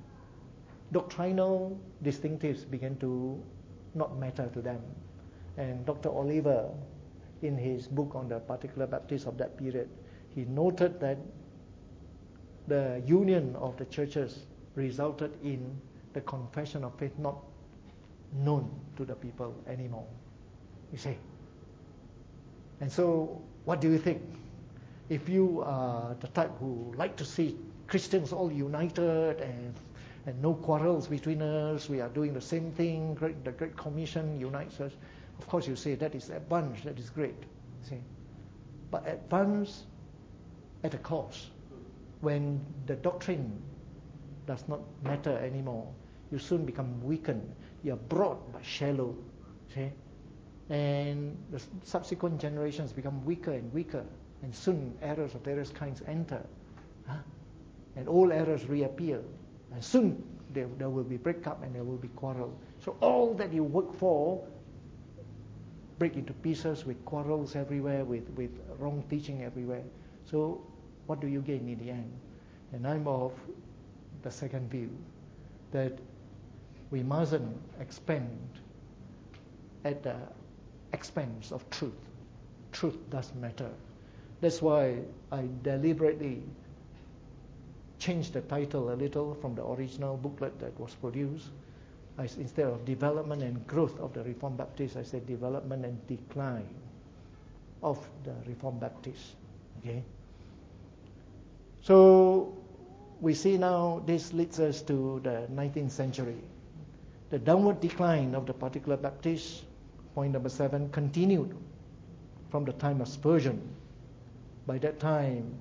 [SPEAKER 2] doctrinal distinctives began to not matter to them. And Doctor Oliver, in his book on the particular Baptists of that period, he noted that the union of the churches resulted in the confession of faith not known to the people anymore. You see? And so, what do you think? If you are the type who like to see Christians all united and and no quarrels between us, we are doing the same thing, great, the Great Commission unites us, of course you say that is advance, that is great. See? But advance at a cost. When the doctrine does not matter anymore, you soon become weakened. You are broad but shallow. See? And the subsequent generations become weaker and weaker, and soon errors of various kinds enter. Huh? And old errors reappear. And soon there, there will be breakup and there will be quarrel. So all that you work for break into pieces with quarrels everywhere, with, with wrong teaching everywhere. So what do you gain in the end? And I'm of the second view, that we mustn't expand at the expense of truth. Truth does matter. That's why I deliberately changed the title a little from the original booklet that was produced. I, instead of development and growth of the Reformed Baptists, I said development and decline of the Reformed Baptists. Okay. So we see now this leads us to the nineteenth century. The downward decline of the particular Baptists, point number seven, continued from the time of Spurgeon. By that time,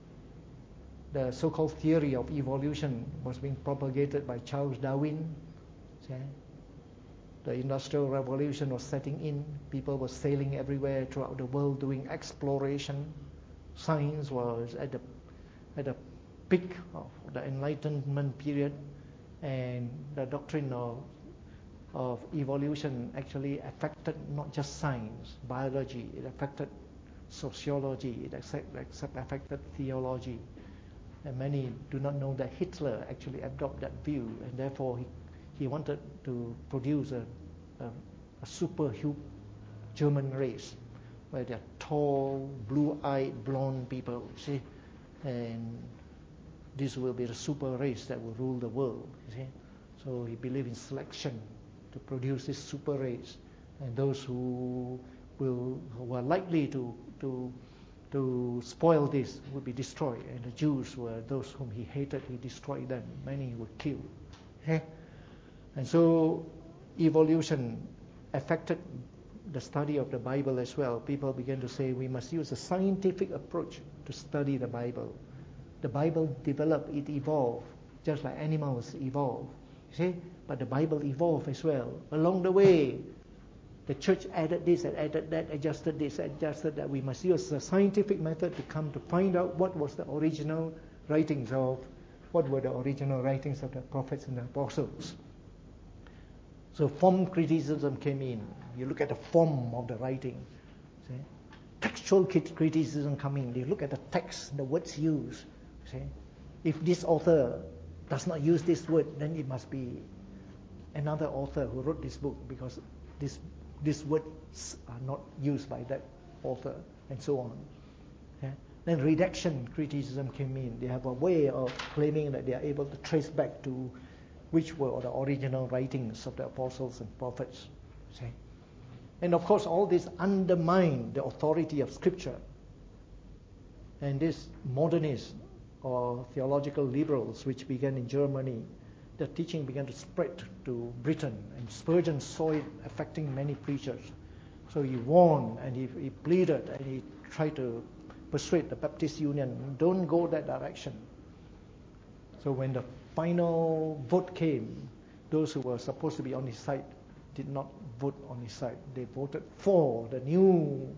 [SPEAKER 2] the so-called theory of evolution was being propagated by Charles Darwin. See? The Industrial Revolution was setting in. People were sailing everywhere throughout the world doing exploration. Science was at the at the peak of the Enlightenment period, and the doctrine of of evolution actually affected not just science, biology. It affected sociology. It affected theology. And many do not know that Hitler actually adopted that view, and therefore he, he wanted to produce a, a, a super German race, where they're tall, blue-eyed, blonde people, see? And this will be the super race that will rule the world, you see? So he believed in selection to produce this super race, and those who will who are likely to to to spoil this would be destroyed, and the Jews were those whom he hated. He destroyed them. Many were killed. Okay? And so evolution affected the study of the Bible as well. People began to say we must use a scientific approach to study the Bible. The Bible developed, it evolved, just like animals evolve. You see? But the Bible evolved as well. Along the way, the church added this and added that, adjusted this, adjusted that. We must use a scientific method to come to find out what was the original writings of, what were the original writings of the prophets and the apostles. So form criticism came in. You look at the form of the writing. See? Textual criticism coming. You look at the text, the words used. See? If this author does not use this word, then it must be another author who wrote this book, because this these words are not used by that author, and so on. Okay? Then redaction criticism came in. They have a way of claiming that they are able to trace back to which were the original writings of the apostles and prophets. See? And of course, all this undermined the authority of Scripture. And these modernists or theological liberals, which began in Germany, the teaching began to spread to Britain, and Spurgeon saw it affecting many preachers. So he warned and he, he pleaded and he tried to persuade the Baptist Union, don't go that direction. So when the final vote came, those who were supposed to be on his side did not vote on his side. They voted for the new,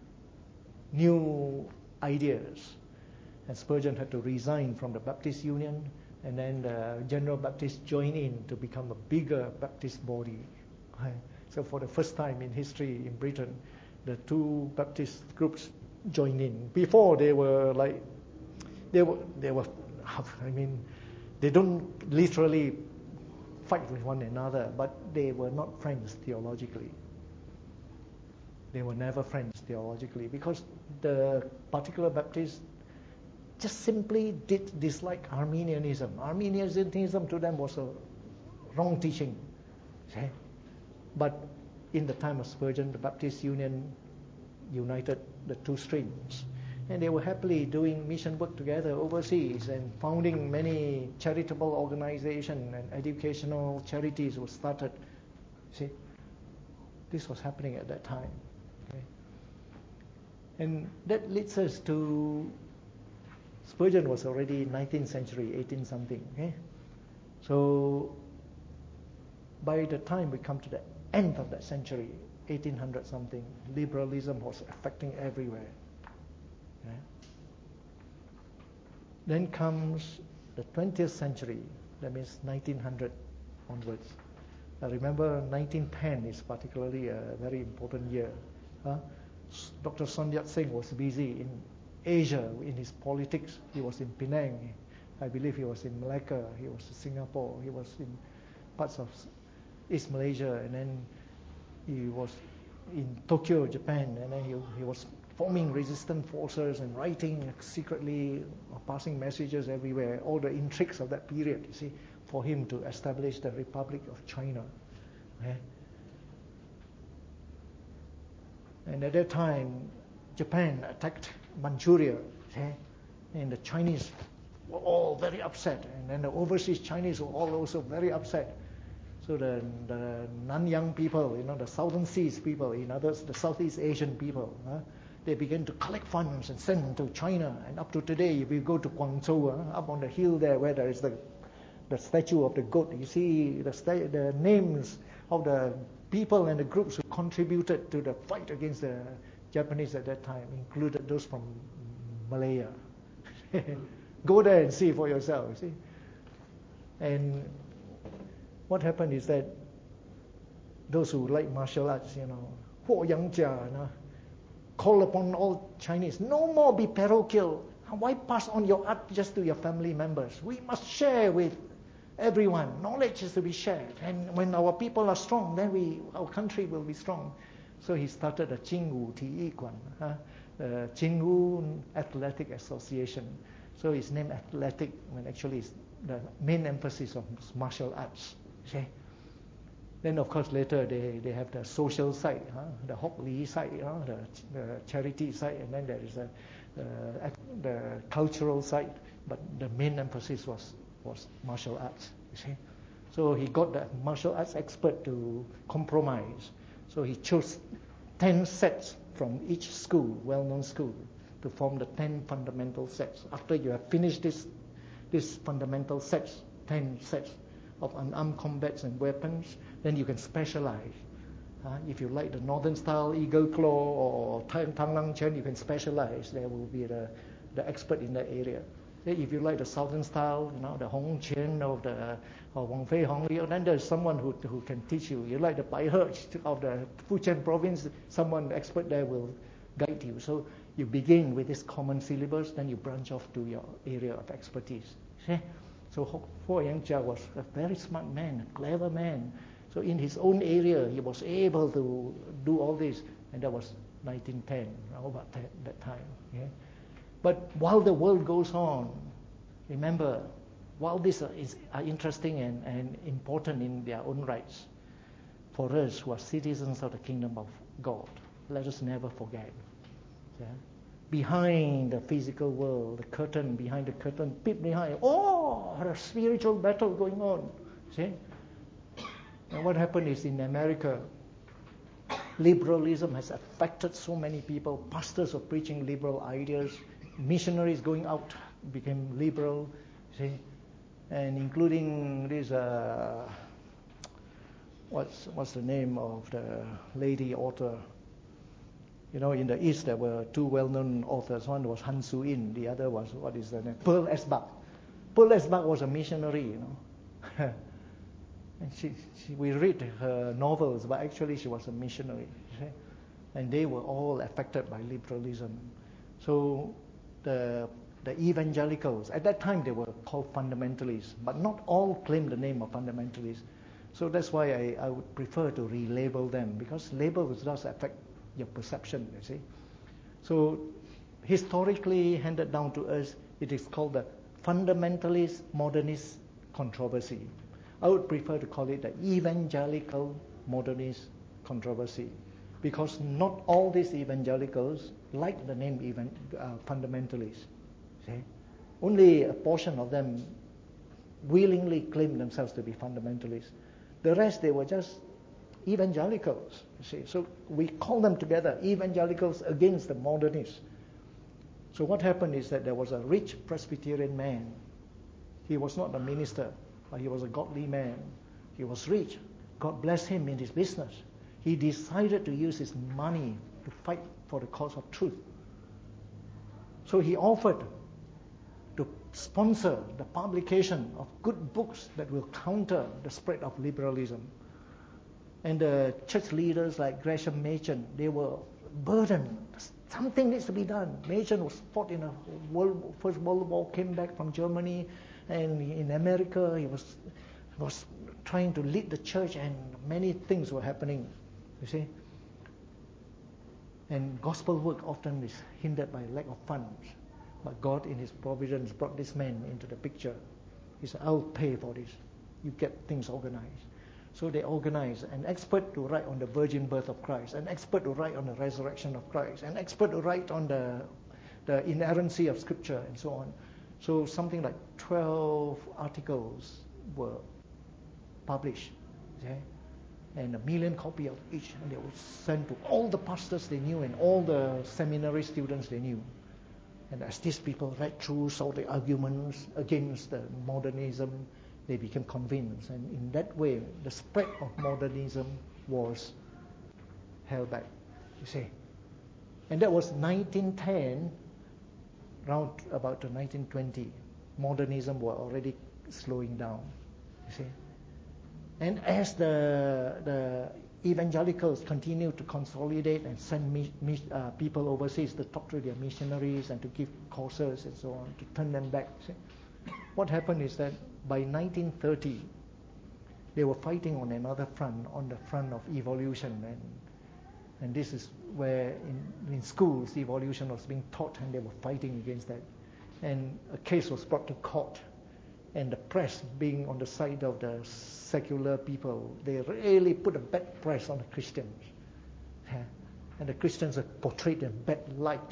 [SPEAKER 2] new ideas. And Spurgeon had to resign from the Baptist Union, and then the General Baptist joined in to become a bigger Baptist body. So for the first time in history in Britain, the two Baptist groups joined in. Before they were like, they were, they were, I mean, they don't literally fight with one another, but they were not friends theologically. They were never friends theologically because the particular Baptists just simply did dislike Arminianism. Arminianism to them was a wrong teaching. See? But in the time of Spurgeon, the Baptist Union united the two streams. And they were happily doing mission work together overseas and founding many charitable organizations and educational charities were started. See, this was happening at that time. Okay? And that leads us to Spurgeon was already nineteenth century, eighteen something. Okay? So by the time we come to the end of that century, eighteen hundred something, liberalism was affecting everywhere. Okay? Then comes the twentieth century, that means nineteen hundred onwards. I remember nineteen ten is particularly a very important year. Huh? Doctor Sun Yat-sen was busy in Asia in his politics. He was in Penang. I believe he was in Malacca. He was in Singapore. He was in parts of East Malaysia. And then he was in Tokyo, Japan. And then he, he was forming resistant forces and writing secretly, passing messages everywhere. All the intrigues of that period, you see, for him to establish the Republic of China. Okay? And at that time, Japan attacked Manchuria, okay? And the Chinese were all very upset, and then the overseas Chinese were all also very upset. So the, the Nanyang people, you know, the Southern Seas people, in others, the Southeast Asian people, huh? They began to collect funds and send them to China. And up to today, if you go to Guangzhou, huh, up on the hill there where there is the the statue of the goat, you see the sta- the names of the people and the groups who contributed to the fight against the Japanese at that time, included those from Malaya. Go there and see for yourself, you see. And what happened is that those who like martial arts, you know, Huo Yang Jia, you know, call upon all Chinese, no more be parochial. Why pass on your art just to your family members? We must share with everyone. Knowledge is to be shared. And when our people are strong, then we, our country will be strong. So he started the Jingwu Ti Yi Guan, uh, the Jingwu Athletic Association. So it's named athletic when actually it's the main emphasis of martial arts. Okay? Then of course later they, they have the social side, huh? The Hock Lee side, you know, the, the charity side, and then there is a, uh, the cultural side. But the main emphasis was was martial arts. You see, so he got the martial arts expert to compromise. So he chose ten sets from each school, well-known school, to form the ten fundamental sets. After you have finished this, this fundamental sets, ten sets of unarmed combats and weapons, then you can specialize. Uh, if you like the northern style eagle claw or Tang Lang Chen, you can specialize. There will be the, the expert in that area. If you like the southern style, you know, the Hong Qian or the or Wang Fei Hong Liu, then there's someone who who can teach you. You like the Bai He of the Fujian province, someone expert there will guide you. So you begin with this common syllabus, then you branch off to your area of expertise. See? So Huo Yang Jia was a very smart man, a clever man. So in his own area, he was able to do all this, and that was nineteen ten, about that, that time. Okay? But while the world goes on, remember, while these are, is, are interesting and, and important in their own rights, for us who are citizens of the kingdom of God, let us never forget. Yeah? Behind the physical world, the curtain, behind the curtain, peep behind, oh, a spiritual battle going on. See? And what happened is in America, liberalism has affected so many people. Pastors are preaching liberal ideas. Missionaries going out became liberal, see, and including this, uh, what's what's the name of the lady author? You know, in the East there were two well-known authors. One was Han Su-in, the other was, what is the name? Pearl Esbach. Pearl Esbach was a missionary, you know. And she, she, we read her novels, but actually she was a missionary. See? And they were all affected by liberalism. So the the evangelicals, at that time they were called fundamentalists, but not all claimed the name of fundamentalists. So that's why I, I would prefer to relabel them, because labels does affect your perception, you see. So historically handed down to us, it is called the fundamentalist modernist controversy. I would prefer to call it the evangelical modernist controversy, because not all these evangelicals like the name even, uh, fundamentalist. See? Only a portion of them willingly claim themselves to be fundamentalists. The rest, they were just evangelicals, you see. So we call them together, evangelicals against the modernists. So what happened is that there was a rich Presbyterian man. He was not a minister, but he was a godly man. He was rich. God blessed him in his business. He decided to use his money to fight for the cause of truth. So he offered to sponsor the publication of good books that will counter the spread of liberalism. And the church leaders like Gresham Machen, they were burdened. Something needs to be done. Machen was fought in a world, First World War, came back from Germany, and in America he was was trying to lead the church, and many things were happening, you see. And gospel work often is hindered by lack of funds. But God in his providence brought this man into the picture. He said, I'll pay for this. You get things organized. So they organized an expert to write on the virgin birth of Christ, an expert to write on the resurrection of Christ, an expert to write on the, the inerrancy of Scripture, and so on. So something like twelve articles were published, okay? And a million copy of each, and they were sent to all the pastors they knew and all the seminary students they knew. And as these people read through all the arguments against the modernism, they became convinced. And in that way, the spread of modernism was held back, you see. And that was nineteen ten, round about to nineteen twenty. Modernism was already slowing down, you see. And as the, the evangelicals continue to consolidate and send mi- mi- uh, people overseas to talk to their missionaries and to give courses and so on, to turn them back. See? What happened is that by nineteen thirty, they were fighting on another front, on the front of evolution. And, and this is where in, in schools, evolution was being taught, and they were fighting against that. And a case was brought to court. And the press, being on the side of the secular people, they really put a bad press on the Christians. And the Christians are portrayed in bad light.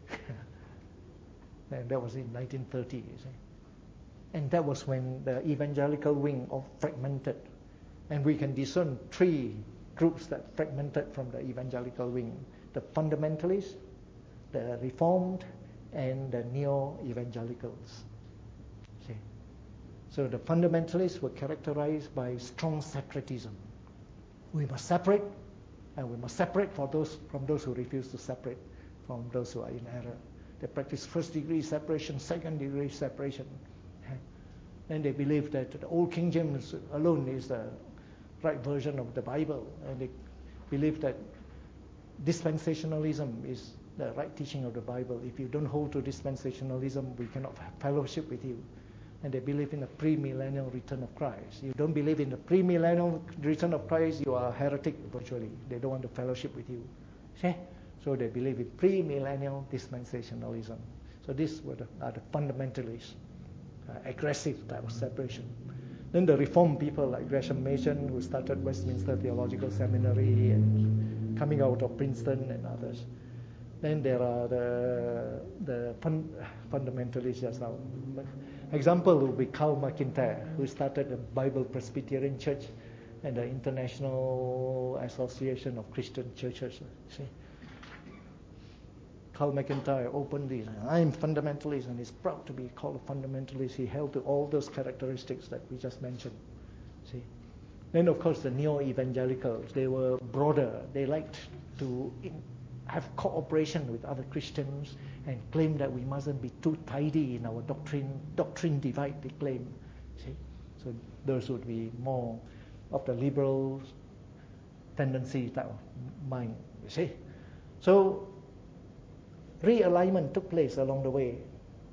[SPEAKER 2] And that was in nineteen thirty, you see. And that was when the evangelical wing of fragmented. And we can discern three groups that fragmented from the evangelical wing: the fundamentalists, the reformed, and the neo-evangelicals. See? So the fundamentalists were characterized by strong separatism. We must separate, and we must separate for those from those who refuse to separate from those who are in error. They practice first degree separation, second degree separation. And they believe that the old King James alone is the right version of the Bible. And they believe that dispensationalism is the right teaching of the Bible. If you don't hold to dispensationalism, we cannot have fellowship with you. And they believe in the pre-millennial return of Christ. You don't believe in the pre-millennial return of Christ, you are a heretic virtually. They don't want to fellowship with you. See? So they believe in pre-millennial dispensationalism. So these were the, are the fundamentalists, uh, aggressive type of separation. Then the Reformed people like Gresham Machen, who started Westminster Theological Seminary and coming out of Princeton and others. Then there are the the fun, fundamentalists as well. Example would be Carl McIntyre, who started the Bible Presbyterian Church and the International Association of Christian Churches. See, Carl McIntyre openly said, I'm fundamentalist, and he's proud to be called a fundamentalist. He held to all those characteristics that we just mentioned. See, then of course the neo-evangelicals, they were broader. They liked to in, have cooperation with other Christians and claim that we mustn't be too tidy in our doctrine. Doctrine divide, they claim. See? So those would be more of the liberal tendency type of mind, you see. So realignment took place along the way.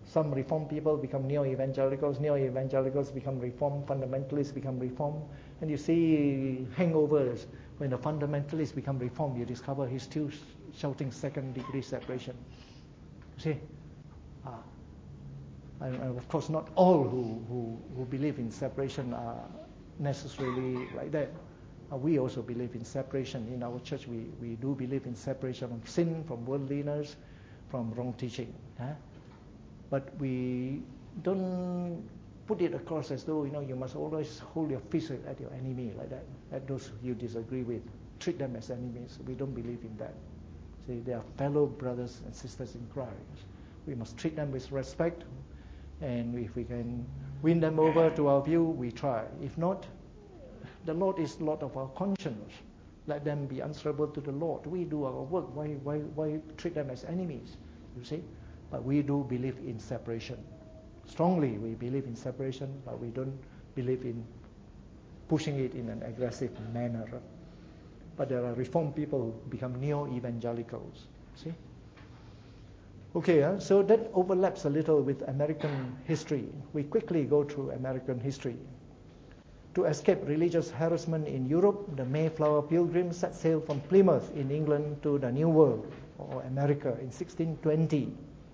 [SPEAKER 2] Some Reformed people become neo-evangelicals, neo-evangelicals become Reformed, fundamentalists become Reformed, and you see hangovers. When the fundamentalist become Reformed, you discover he's still shouting second-degree separation. See? Ah. And, and of course, not all who, who, who believe in separation are necessarily like that. Uh, we also believe in separation. In our church, we, we do believe in separation from sin, from worldliness, from wrong teaching. Huh? But we don't put it across as though, you know, you must always hold your fist at your enemy like that. At those you disagree with, treat them as enemies. We don't believe in that. See, they are fellow brothers and sisters in Christ. We must treat them with respect, and if we can win them over to our view, we try. If not, the Lord is Lord of our conscience. Let them be answerable to the Lord. We do our work. Why, why, why treat them as enemies? You see? But we do believe in separation. Strongly, we believe in separation, but we don't believe in pushing it in an aggressive manner. But there are Reformed people who become neo-evangelicals. See? Okay, uh, so that overlaps a little with American history. We quickly go through American history. To escape religious harassment in Europe, the Mayflower Pilgrims set sail from Plymouth in England to the New World, or America, in sixteen twenty.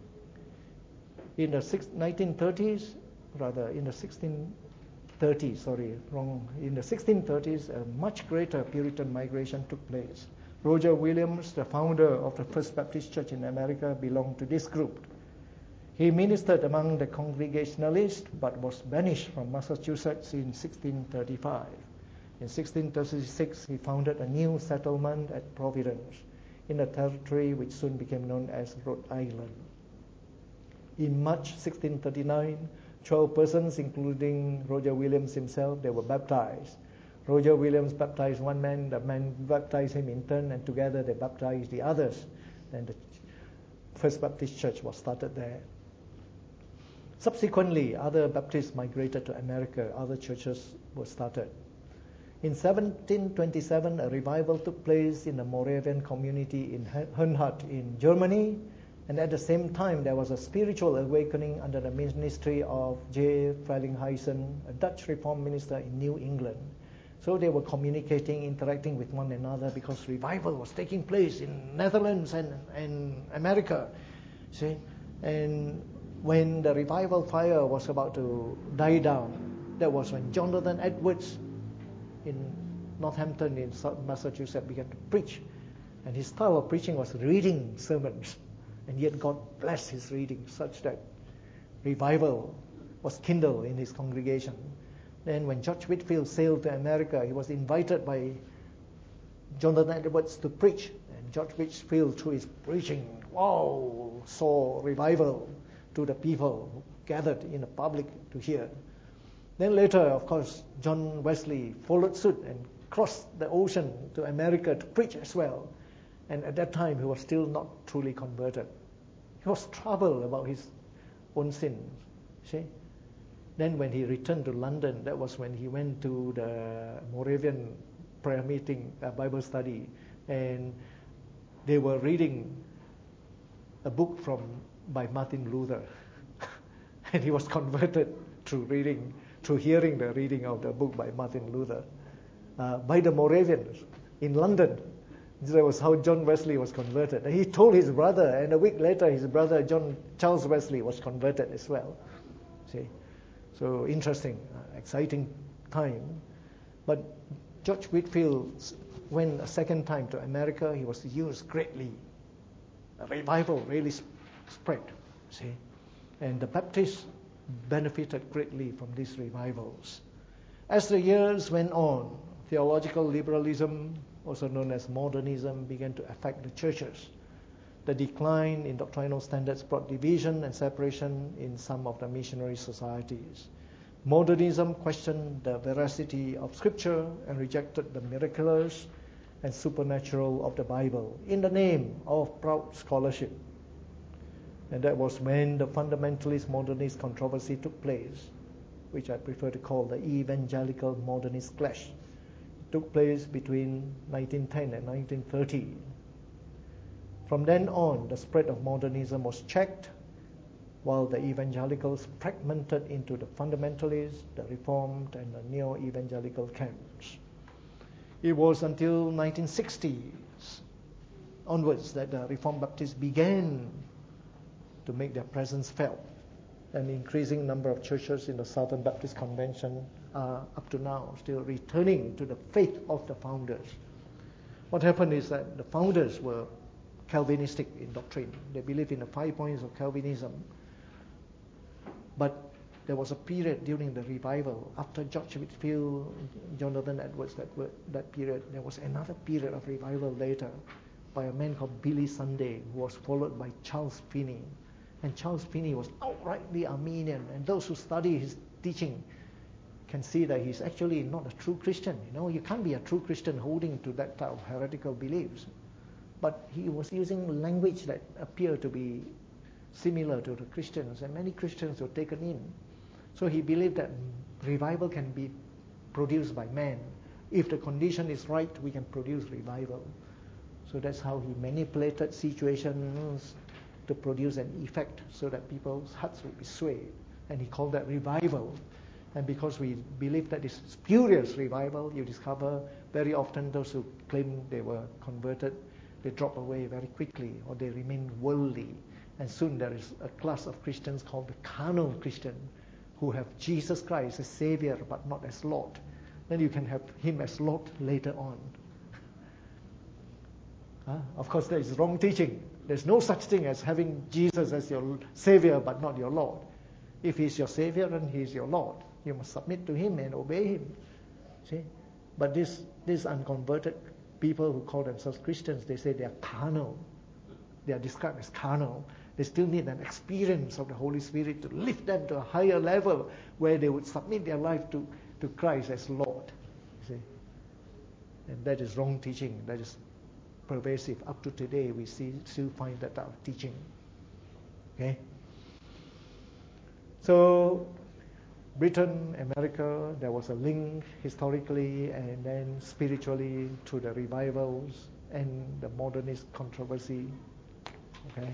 [SPEAKER 2] In the nineteen thirties, rather, in the sixteen thirties, sorry, wrong, in the sixteen thirties, a much greater Puritan migration took place. Roger Williams, the founder of the First Baptist Church in America, belonged to this group. He ministered among the Congregationalists, but was banished from Massachusetts in sixteen thirty-five. In sixteen thirty-six, he founded a new settlement at Providence, in a territory which soon became known as Rhode Island. In March sixteen thirty-nine, twelve persons, including Roger Williams himself, they were baptized. Roger Williams baptized one man, the man baptized him in turn, and together they baptized the others. Then the First Baptist Church was started there. Subsequently, other Baptists migrated to America. Other churches were started. In seventeen twenty-seven, a revival took place in the Moravian community in Herrnhut in Germany, and at the same time, there was a spiritual awakening under the ministry of J. Frelinghuysen, a Dutch Reformed minister in New England. So they were communicating, interacting with one another, because revival was taking place in Netherlands and, and America. See? And when the revival fire was about to die down, that was when Jonathan Edwards in Northampton in Massachusetts began to preach. And his style of preaching was reading sermons. And yet God blessed his reading such that revival was kindled in his congregation. Then when George Whitefield sailed to America, he was invited by Jonathan Edwards to preach. And George Whitefield, through his preaching, wow, saw revival to the people who gathered in the public to hear. Then later, of course, John Wesley followed suit and crossed the ocean to America to preach as well. And at that time, he was still not truly converted. He was troubled about his own sins. See? Then when he returned to London, that was when he went to the Moravian prayer meeting, uh, Bible study, and they were reading a book from by Martin Luther. And he was converted through reading, through hearing the reading of the book by Martin Luther, uh, by the Moravians in London. That was how John Wesley was converted. And he told his brother, and a week later his brother John Charles Wesley was converted as well. See? So interesting, uh, exciting time. But George Whitefield went a second time to America. He was used greatly. A revival really sp- spread, see? And the Baptists benefited greatly from these revivals. As the years went on, theological liberalism, also known as modernism, began to affect the churches. The decline in doctrinal standards brought division and separation in some of the missionary societies. Modernism questioned the veracity of Scripture and rejected the miraculous and supernatural of the Bible in the name of proud scholarship. And that was when the fundamentalist modernist controversy took place, which I prefer to call the evangelical modernist clash. It took place between nineteen ten and nineteen thirty. From then on, the spread of modernism was checked, while the evangelicals fragmented into the fundamentalists, the Reformed, and the neo-evangelical camps. It was until nineteen sixties onwards that the Reformed Baptists began to make their presence felt. An increasing number of churches in the Southern Baptist Convention are up to now still returning to the faith of the founders. What happened is that the founders were Calvinistic in doctrine. They believed in the five points of Calvinism. But there was a period during the revival, after George Whitefield, Jonathan Edwards, that, were, that period, there was another period of revival later by a man called Billy Sunday, who was followed by Charles Finney. And Charles Finney was outrightly Arminian, and those who study his teaching can see that he's actually not a true Christian. You know, you can't be a true Christian holding to that type of heretical beliefs. But he was using language that appeared to be similar to the Christians, and many Christians were taken in. So he believed that revival can be produced by man. If the condition is right, we can produce revival. So that's how he manipulated situations to produce an effect so that people's hearts would be swayed. And he called that revival. And because we believe that it's spurious revival, you discover very often those who claim they were converted, they drop away very quickly, or they remain worldly. And soon there is a class of Christians called the carnal Christian, who have Jesus Christ as Savior but not as Lord. Then you can have Him as Lord later on. Huh? Of course, there is wrong teaching. There's no such thing as having Jesus as your Savior but not your Lord. If He's your Savior and He's your Lord, you must submit to Him and obey Him. See? But this, these unconverted people who call themselves Christians, they say they are carnal. They are described as carnal. They still need an experience of the Holy Spirit to lift them to a higher level where they would submit their life to, to Christ as Lord. See? And that is wrong teaching. That is pervasive. Up to today, we see, still find that type of teaching. Okay? So, Britain, America, there was a link historically and then spiritually through the revivals and the modernist controversy. Okay?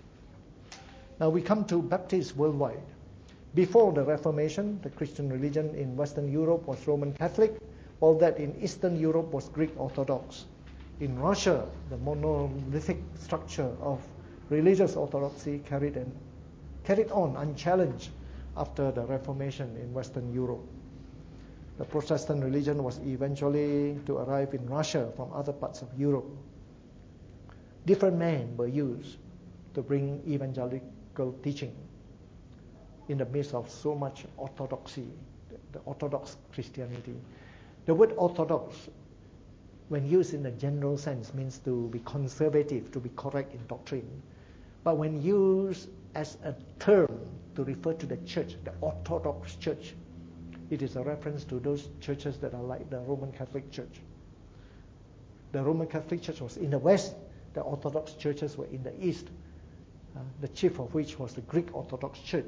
[SPEAKER 2] Now we come to Baptists worldwide. Before the Reformation, the Christian religion in Western Europe was Roman Catholic, while that in Eastern Europe was Greek Orthodox. In Russia, the monolithic structure of religious orthodoxy carried, and, carried on unchallenged after the Reformation in Western Europe. The Protestant religion was eventually to arrive in Russia from other parts of Europe. Different men were used to bring evangelical teaching in the midst of so much orthodoxy, the Orthodox Christianity. The word orthodox, when used in a general sense, means to be conservative, to be correct in doctrine. But when used as a term to refer to the church, the Orthodox Church, it is a reference to those churches that are like the Roman Catholic Church. The Roman Catholic Church was in the West, the Orthodox churches were in the East, uh, the chief of which was the Greek Orthodox Church.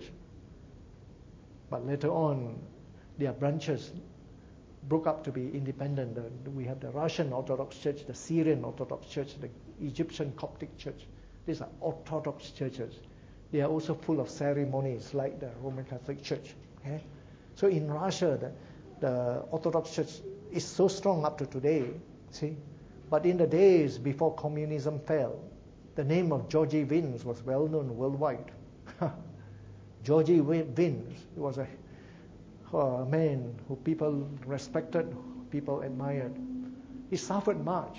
[SPEAKER 2] But later on, their branches broke up to be independent. The, we have the Russian Orthodox Church, the Syrian Orthodox Church, the Egyptian Coptic Church. These are Orthodox churches. They are also full of ceremonies like the Roman Catholic Church. Okay? So in Russia, the, the Orthodox Church is so strong up to today. See, but in the days before communism fell, the name of Georgy Vins was well known worldwide. Georgy Vins was a, a man who people respected, people admired. He suffered much,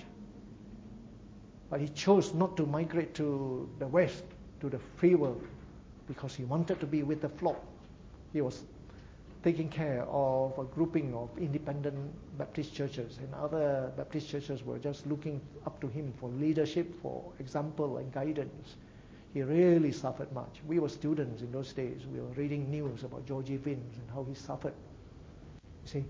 [SPEAKER 2] but he chose not to migrate to the West, to the free world, because he wanted to be with the flock. He was taking care of a grouping of independent Baptist churches, and other Baptist churches were just looking up to him for leadership, for example and guidance. He really suffered much. We were students in those days. We were reading news about Georgy Vins and how he suffered. You see?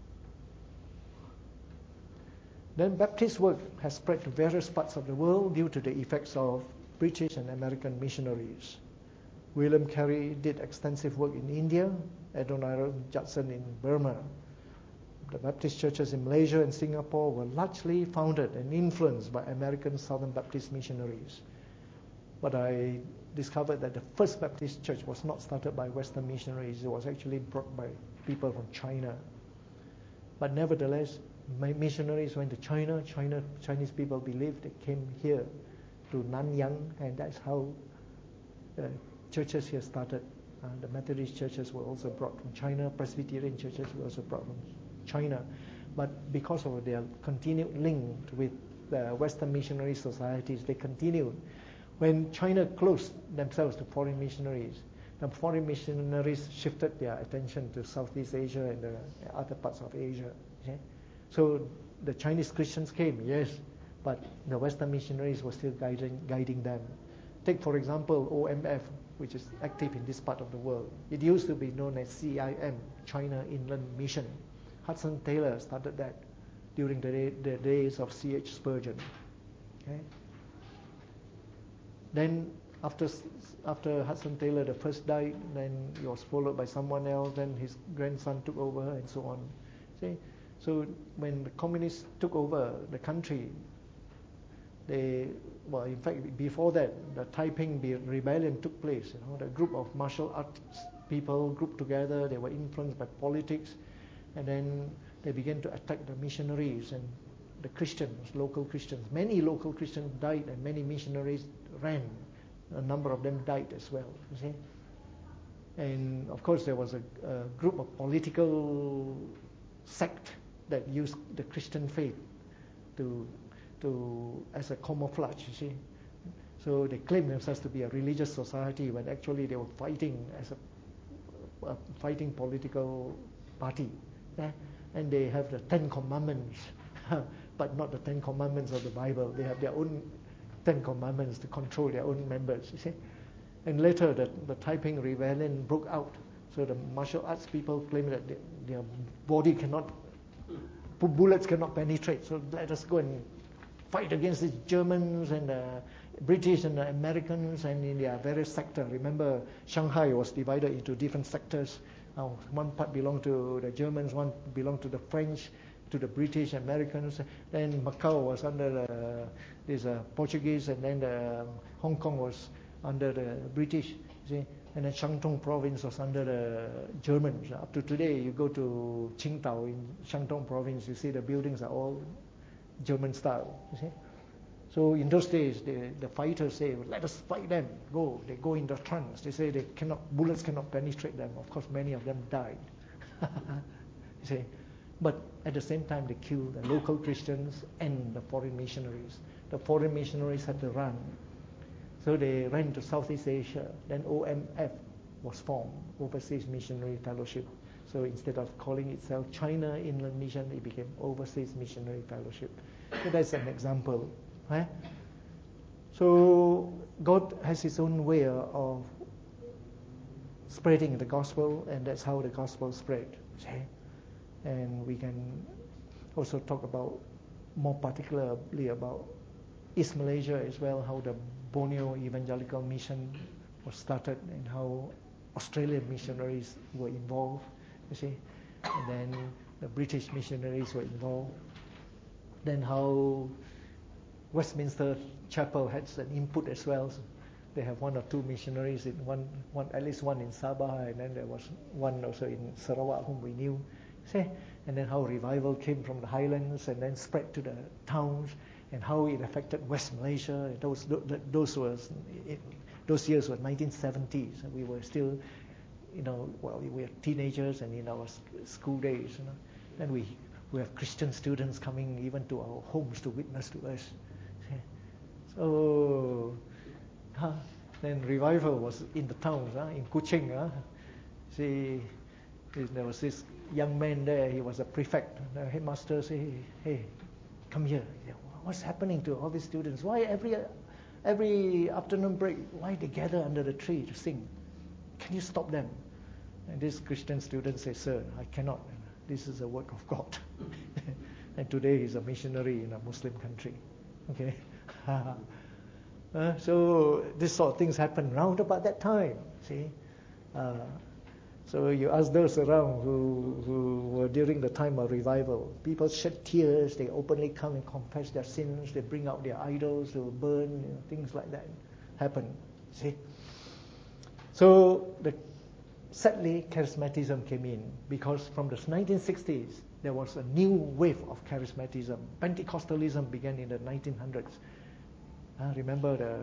[SPEAKER 2] Then Baptist work has spread to various parts of the world due to the effects of British and American missionaries. William Carey did extensive work in India, Adoniram Judson in Burma. The Baptist churches in Malaysia and Singapore were largely founded and influenced by American Southern Baptist missionaries. But I discovered that the first Baptist church was not started by Western missionaries. It was actually brought by people from China. But nevertheless, my missionaries went to China. China, Chinese people believed. They came here to Nanyang, and that's how the churches here started. Uh, the Methodist churches were also brought from China. Presbyterian churches were also brought from China. But because of their continued link with the Western missionary societies, they continued. When China closed themselves to foreign missionaries, the foreign missionaries shifted their attention to Southeast Asia and the other parts of Asia. Okay? So the Chinese Christians came, yes, but the Western missionaries were still guiding, guiding them. Take, for example, O M F, which is active in this part of the world. It used to be known as C I M, China Inland Mission. Hudson Taylor started that during the, day, the days of C H Spurgeon. Okay? Then after after Hudson Taylor the first died, then he was followed by someone else, then his grandson took over, and so on. See? So when the communists took over the country, they, well, in fact, before that, the Taiping Rebellion took place. You know, the group of martial arts people grouped together, they were influenced by politics, and then they began to attack the missionaries and the Christians, local Christians. Many local Christians died, and many missionaries ran. A number of them died as well, you see. And of course, there was a, a group of political sect that used the Christian faith to, to as a camouflage, you see. So they claimed themselves to be a religious society when actually they were fighting as a, a fighting political party. Yeah? And they have the Ten Commandments, but not the Ten Commandments of the Bible. They have their own Ten Commandments to control their own members, you see. And later, the, the Taiping Rebellion broke out. So the martial arts people claimed that they, their body cannot, bullets cannot penetrate. So let us go and fight against the Germans and the British and the Americans and in their various sectors. Remember, Shanghai was divided into different sectors. Uh, one part belonged to the Germans, one belonged to the French, to the British, Americans. Then Macau was under the, this uh, Portuguese, and then the, um, Hong Kong was under the British. You see? And then Shandong province was under the Germans. Up to today, you go to Qingdao in Shandong province, you see the buildings are all German style. You see? So in those days, the, the fighters say, let us fight them. Go. They go in the trance. They say they cannot, bullets cannot penetrate them. Of course, many of them died. You see? But at the same time, they killed the local Christians and the foreign missionaries. The foreign missionaries had to run. So they ran to Southeast Asia. Then O M F was formed, Overseas Missionary Fellowship. So instead of calling itself China Inland Mission, it became Overseas Missionary Fellowship. So that's an example. Right? So God has His own way of spreading the gospel, and that's how the gospel spread. See? And we can also talk about, more particularly about East Malaysia as well, how the Borneo Evangelical Mission was started and how Australian missionaries were involved, you see. And then the British missionaries were involved. Then how Westminster Chapel had an input as well. So they have one or two missionaries, in one, one, at least one in Sabah, and then there was one also in Sarawak whom we knew. See? And then how revival came from the highlands and then spread to the towns, and how it affected West Malaysia. Those those was it, those years were nineteen seventies, and we were still, you know, well, we were teenagers and in our school days. You know, then we we have Christian students coming even to our homes to witness to us. See? So, huh? Then revival was in the towns, huh? In Kuching. Huh? See, there was this young man there. He was a prefect. The headmaster said, "Hey, come here. What's happening to all these students? Why every every afternoon break, why they gather under the tree to sing? Can you stop them?" And this Christian student says, "Sir, I cannot. This is a work of God." And today he's a missionary in a Muslim country. Okay. uh, so this sort of things happen round about that time. See. Uh, So you ask those around who, who were during the time of revival. People shed tears. They openly come and confess their sins. They bring out their idols. They will burn, you know, things like that. happened. See? So the, sadly, charismatism came in because from the nineteen sixties, there was a new wave of charismatism. Pentecostalism began in the nineteen hundreds. Uh, remember the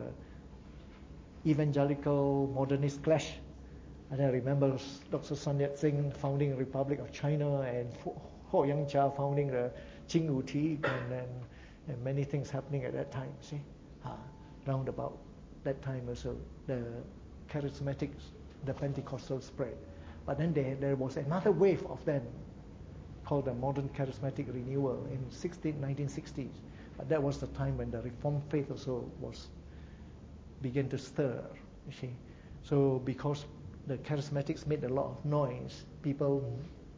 [SPEAKER 2] evangelical modernist clash? And I remember Doctor Sun Yat-sen founding the Republic of China and Ho Yang-Chia founding the Qing-Wu-Ti, and, and, and many things happening at that time. See, uh, round about that time also, the charismatics, the Pentecostal spread. But then there, there was another wave of them called the modern charismatic renewal in nineteen sixties. But that was the time when the Reformed faith also was began to stir. You see, so because the charismatics made a lot of noise, people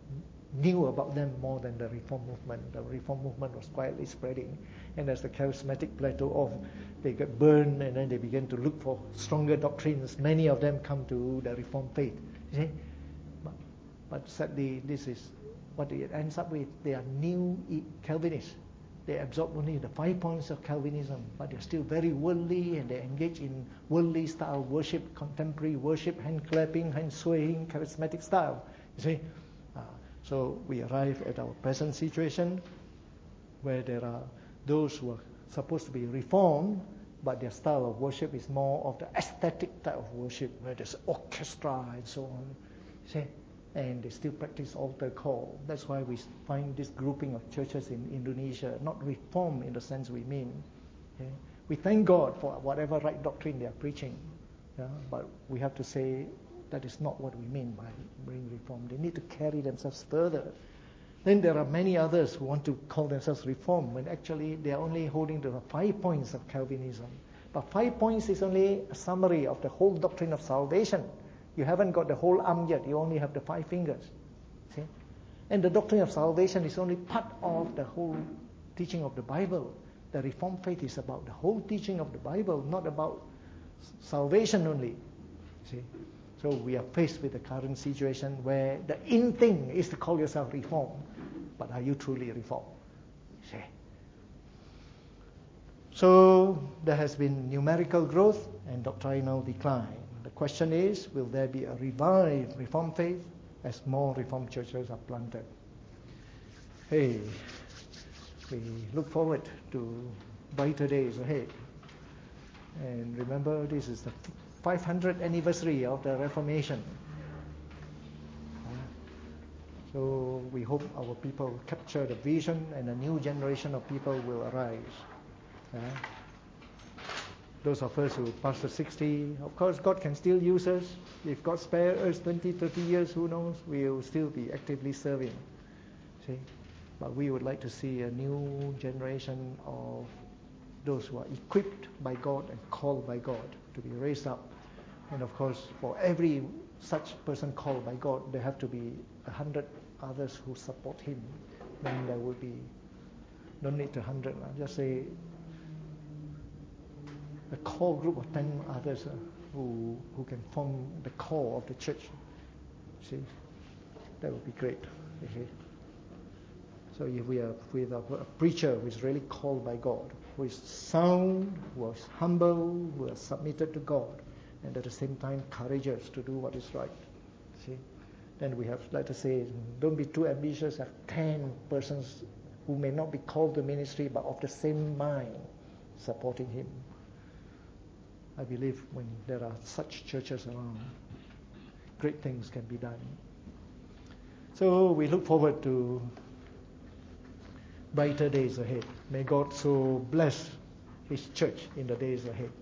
[SPEAKER 2] knew about them more than the Reform movement. The Reform movement was quietly spreading, and as the charismatic plateau off, they got burned, and then they began to look for stronger doctrines. Many of them come to the Reform faith. You see? But, but sadly, this is what it ends up with. They are new Calvinists. They absorb only the five points of Calvinism, but they're still very worldly, and they engage in worldly style worship, contemporary worship, hand clapping, hand swaying, charismatic style. You see? Uh, so we arrive at our present situation where there are those who are supposed to be reformed, but their style of worship is more of the aesthetic type of worship, where there's orchestra and so on. See? And they still practice altar call. That's why we find this grouping of churches in Indonesia, not reform in the sense we mean. Okay? We thank God for whatever right doctrine they are preaching, yeah? But we have to say that is not what we mean by being reformed. They need to carry themselves further. Then there are many others who want to call themselves reformed, when actually they are only holding to the five points of Calvinism. But five points is only a summary of the whole doctrine of salvation. You haven't got the whole arm yet. You only have the five fingers. See? And the doctrine of salvation is only part of the whole teaching of the Bible. The Reformed faith is about the whole teaching of the Bible, not about salvation only. See? So we are faced with the current situation where the in thing is to call yourself reformed. But are you truly reformed? See? So there has been numerical growth and doctrinal decline. The question is, will there be a revived Reformed faith as more Reformed churches are planted? Hey, we look forward to brighter days ahead. And remember, this is the five hundredth anniversary of the Reformation. So we hope our people capture the vision, and a new generation of people will arise. Uh, Those of us who pass the sixty, of course, God can still use us. If God spares us twenty, thirty years, who knows? We will still be actively serving. See? But we would like to see a new generation of those who are equipped by God and called by God to be raised up. And of course, for every such person called by God, there have to be a hundred others who support him. Then there will be, don't need a hundred, I'll just say a core group of ten others uh, who who can form the core of the church. See, that would be great. Okay. So if we are with a, a preacher who is really called by God, who is sound, who is humble, who is submitted to God, and at the same time courageous to do what is right. See, then we have, like to say, don't be too ambitious. Have ten persons who may not be called to ministry, but of the same mind, supporting him. I believe when there are such churches around, great things can be done. So we look forward to brighter days ahead. May God so bless His church in the days ahead.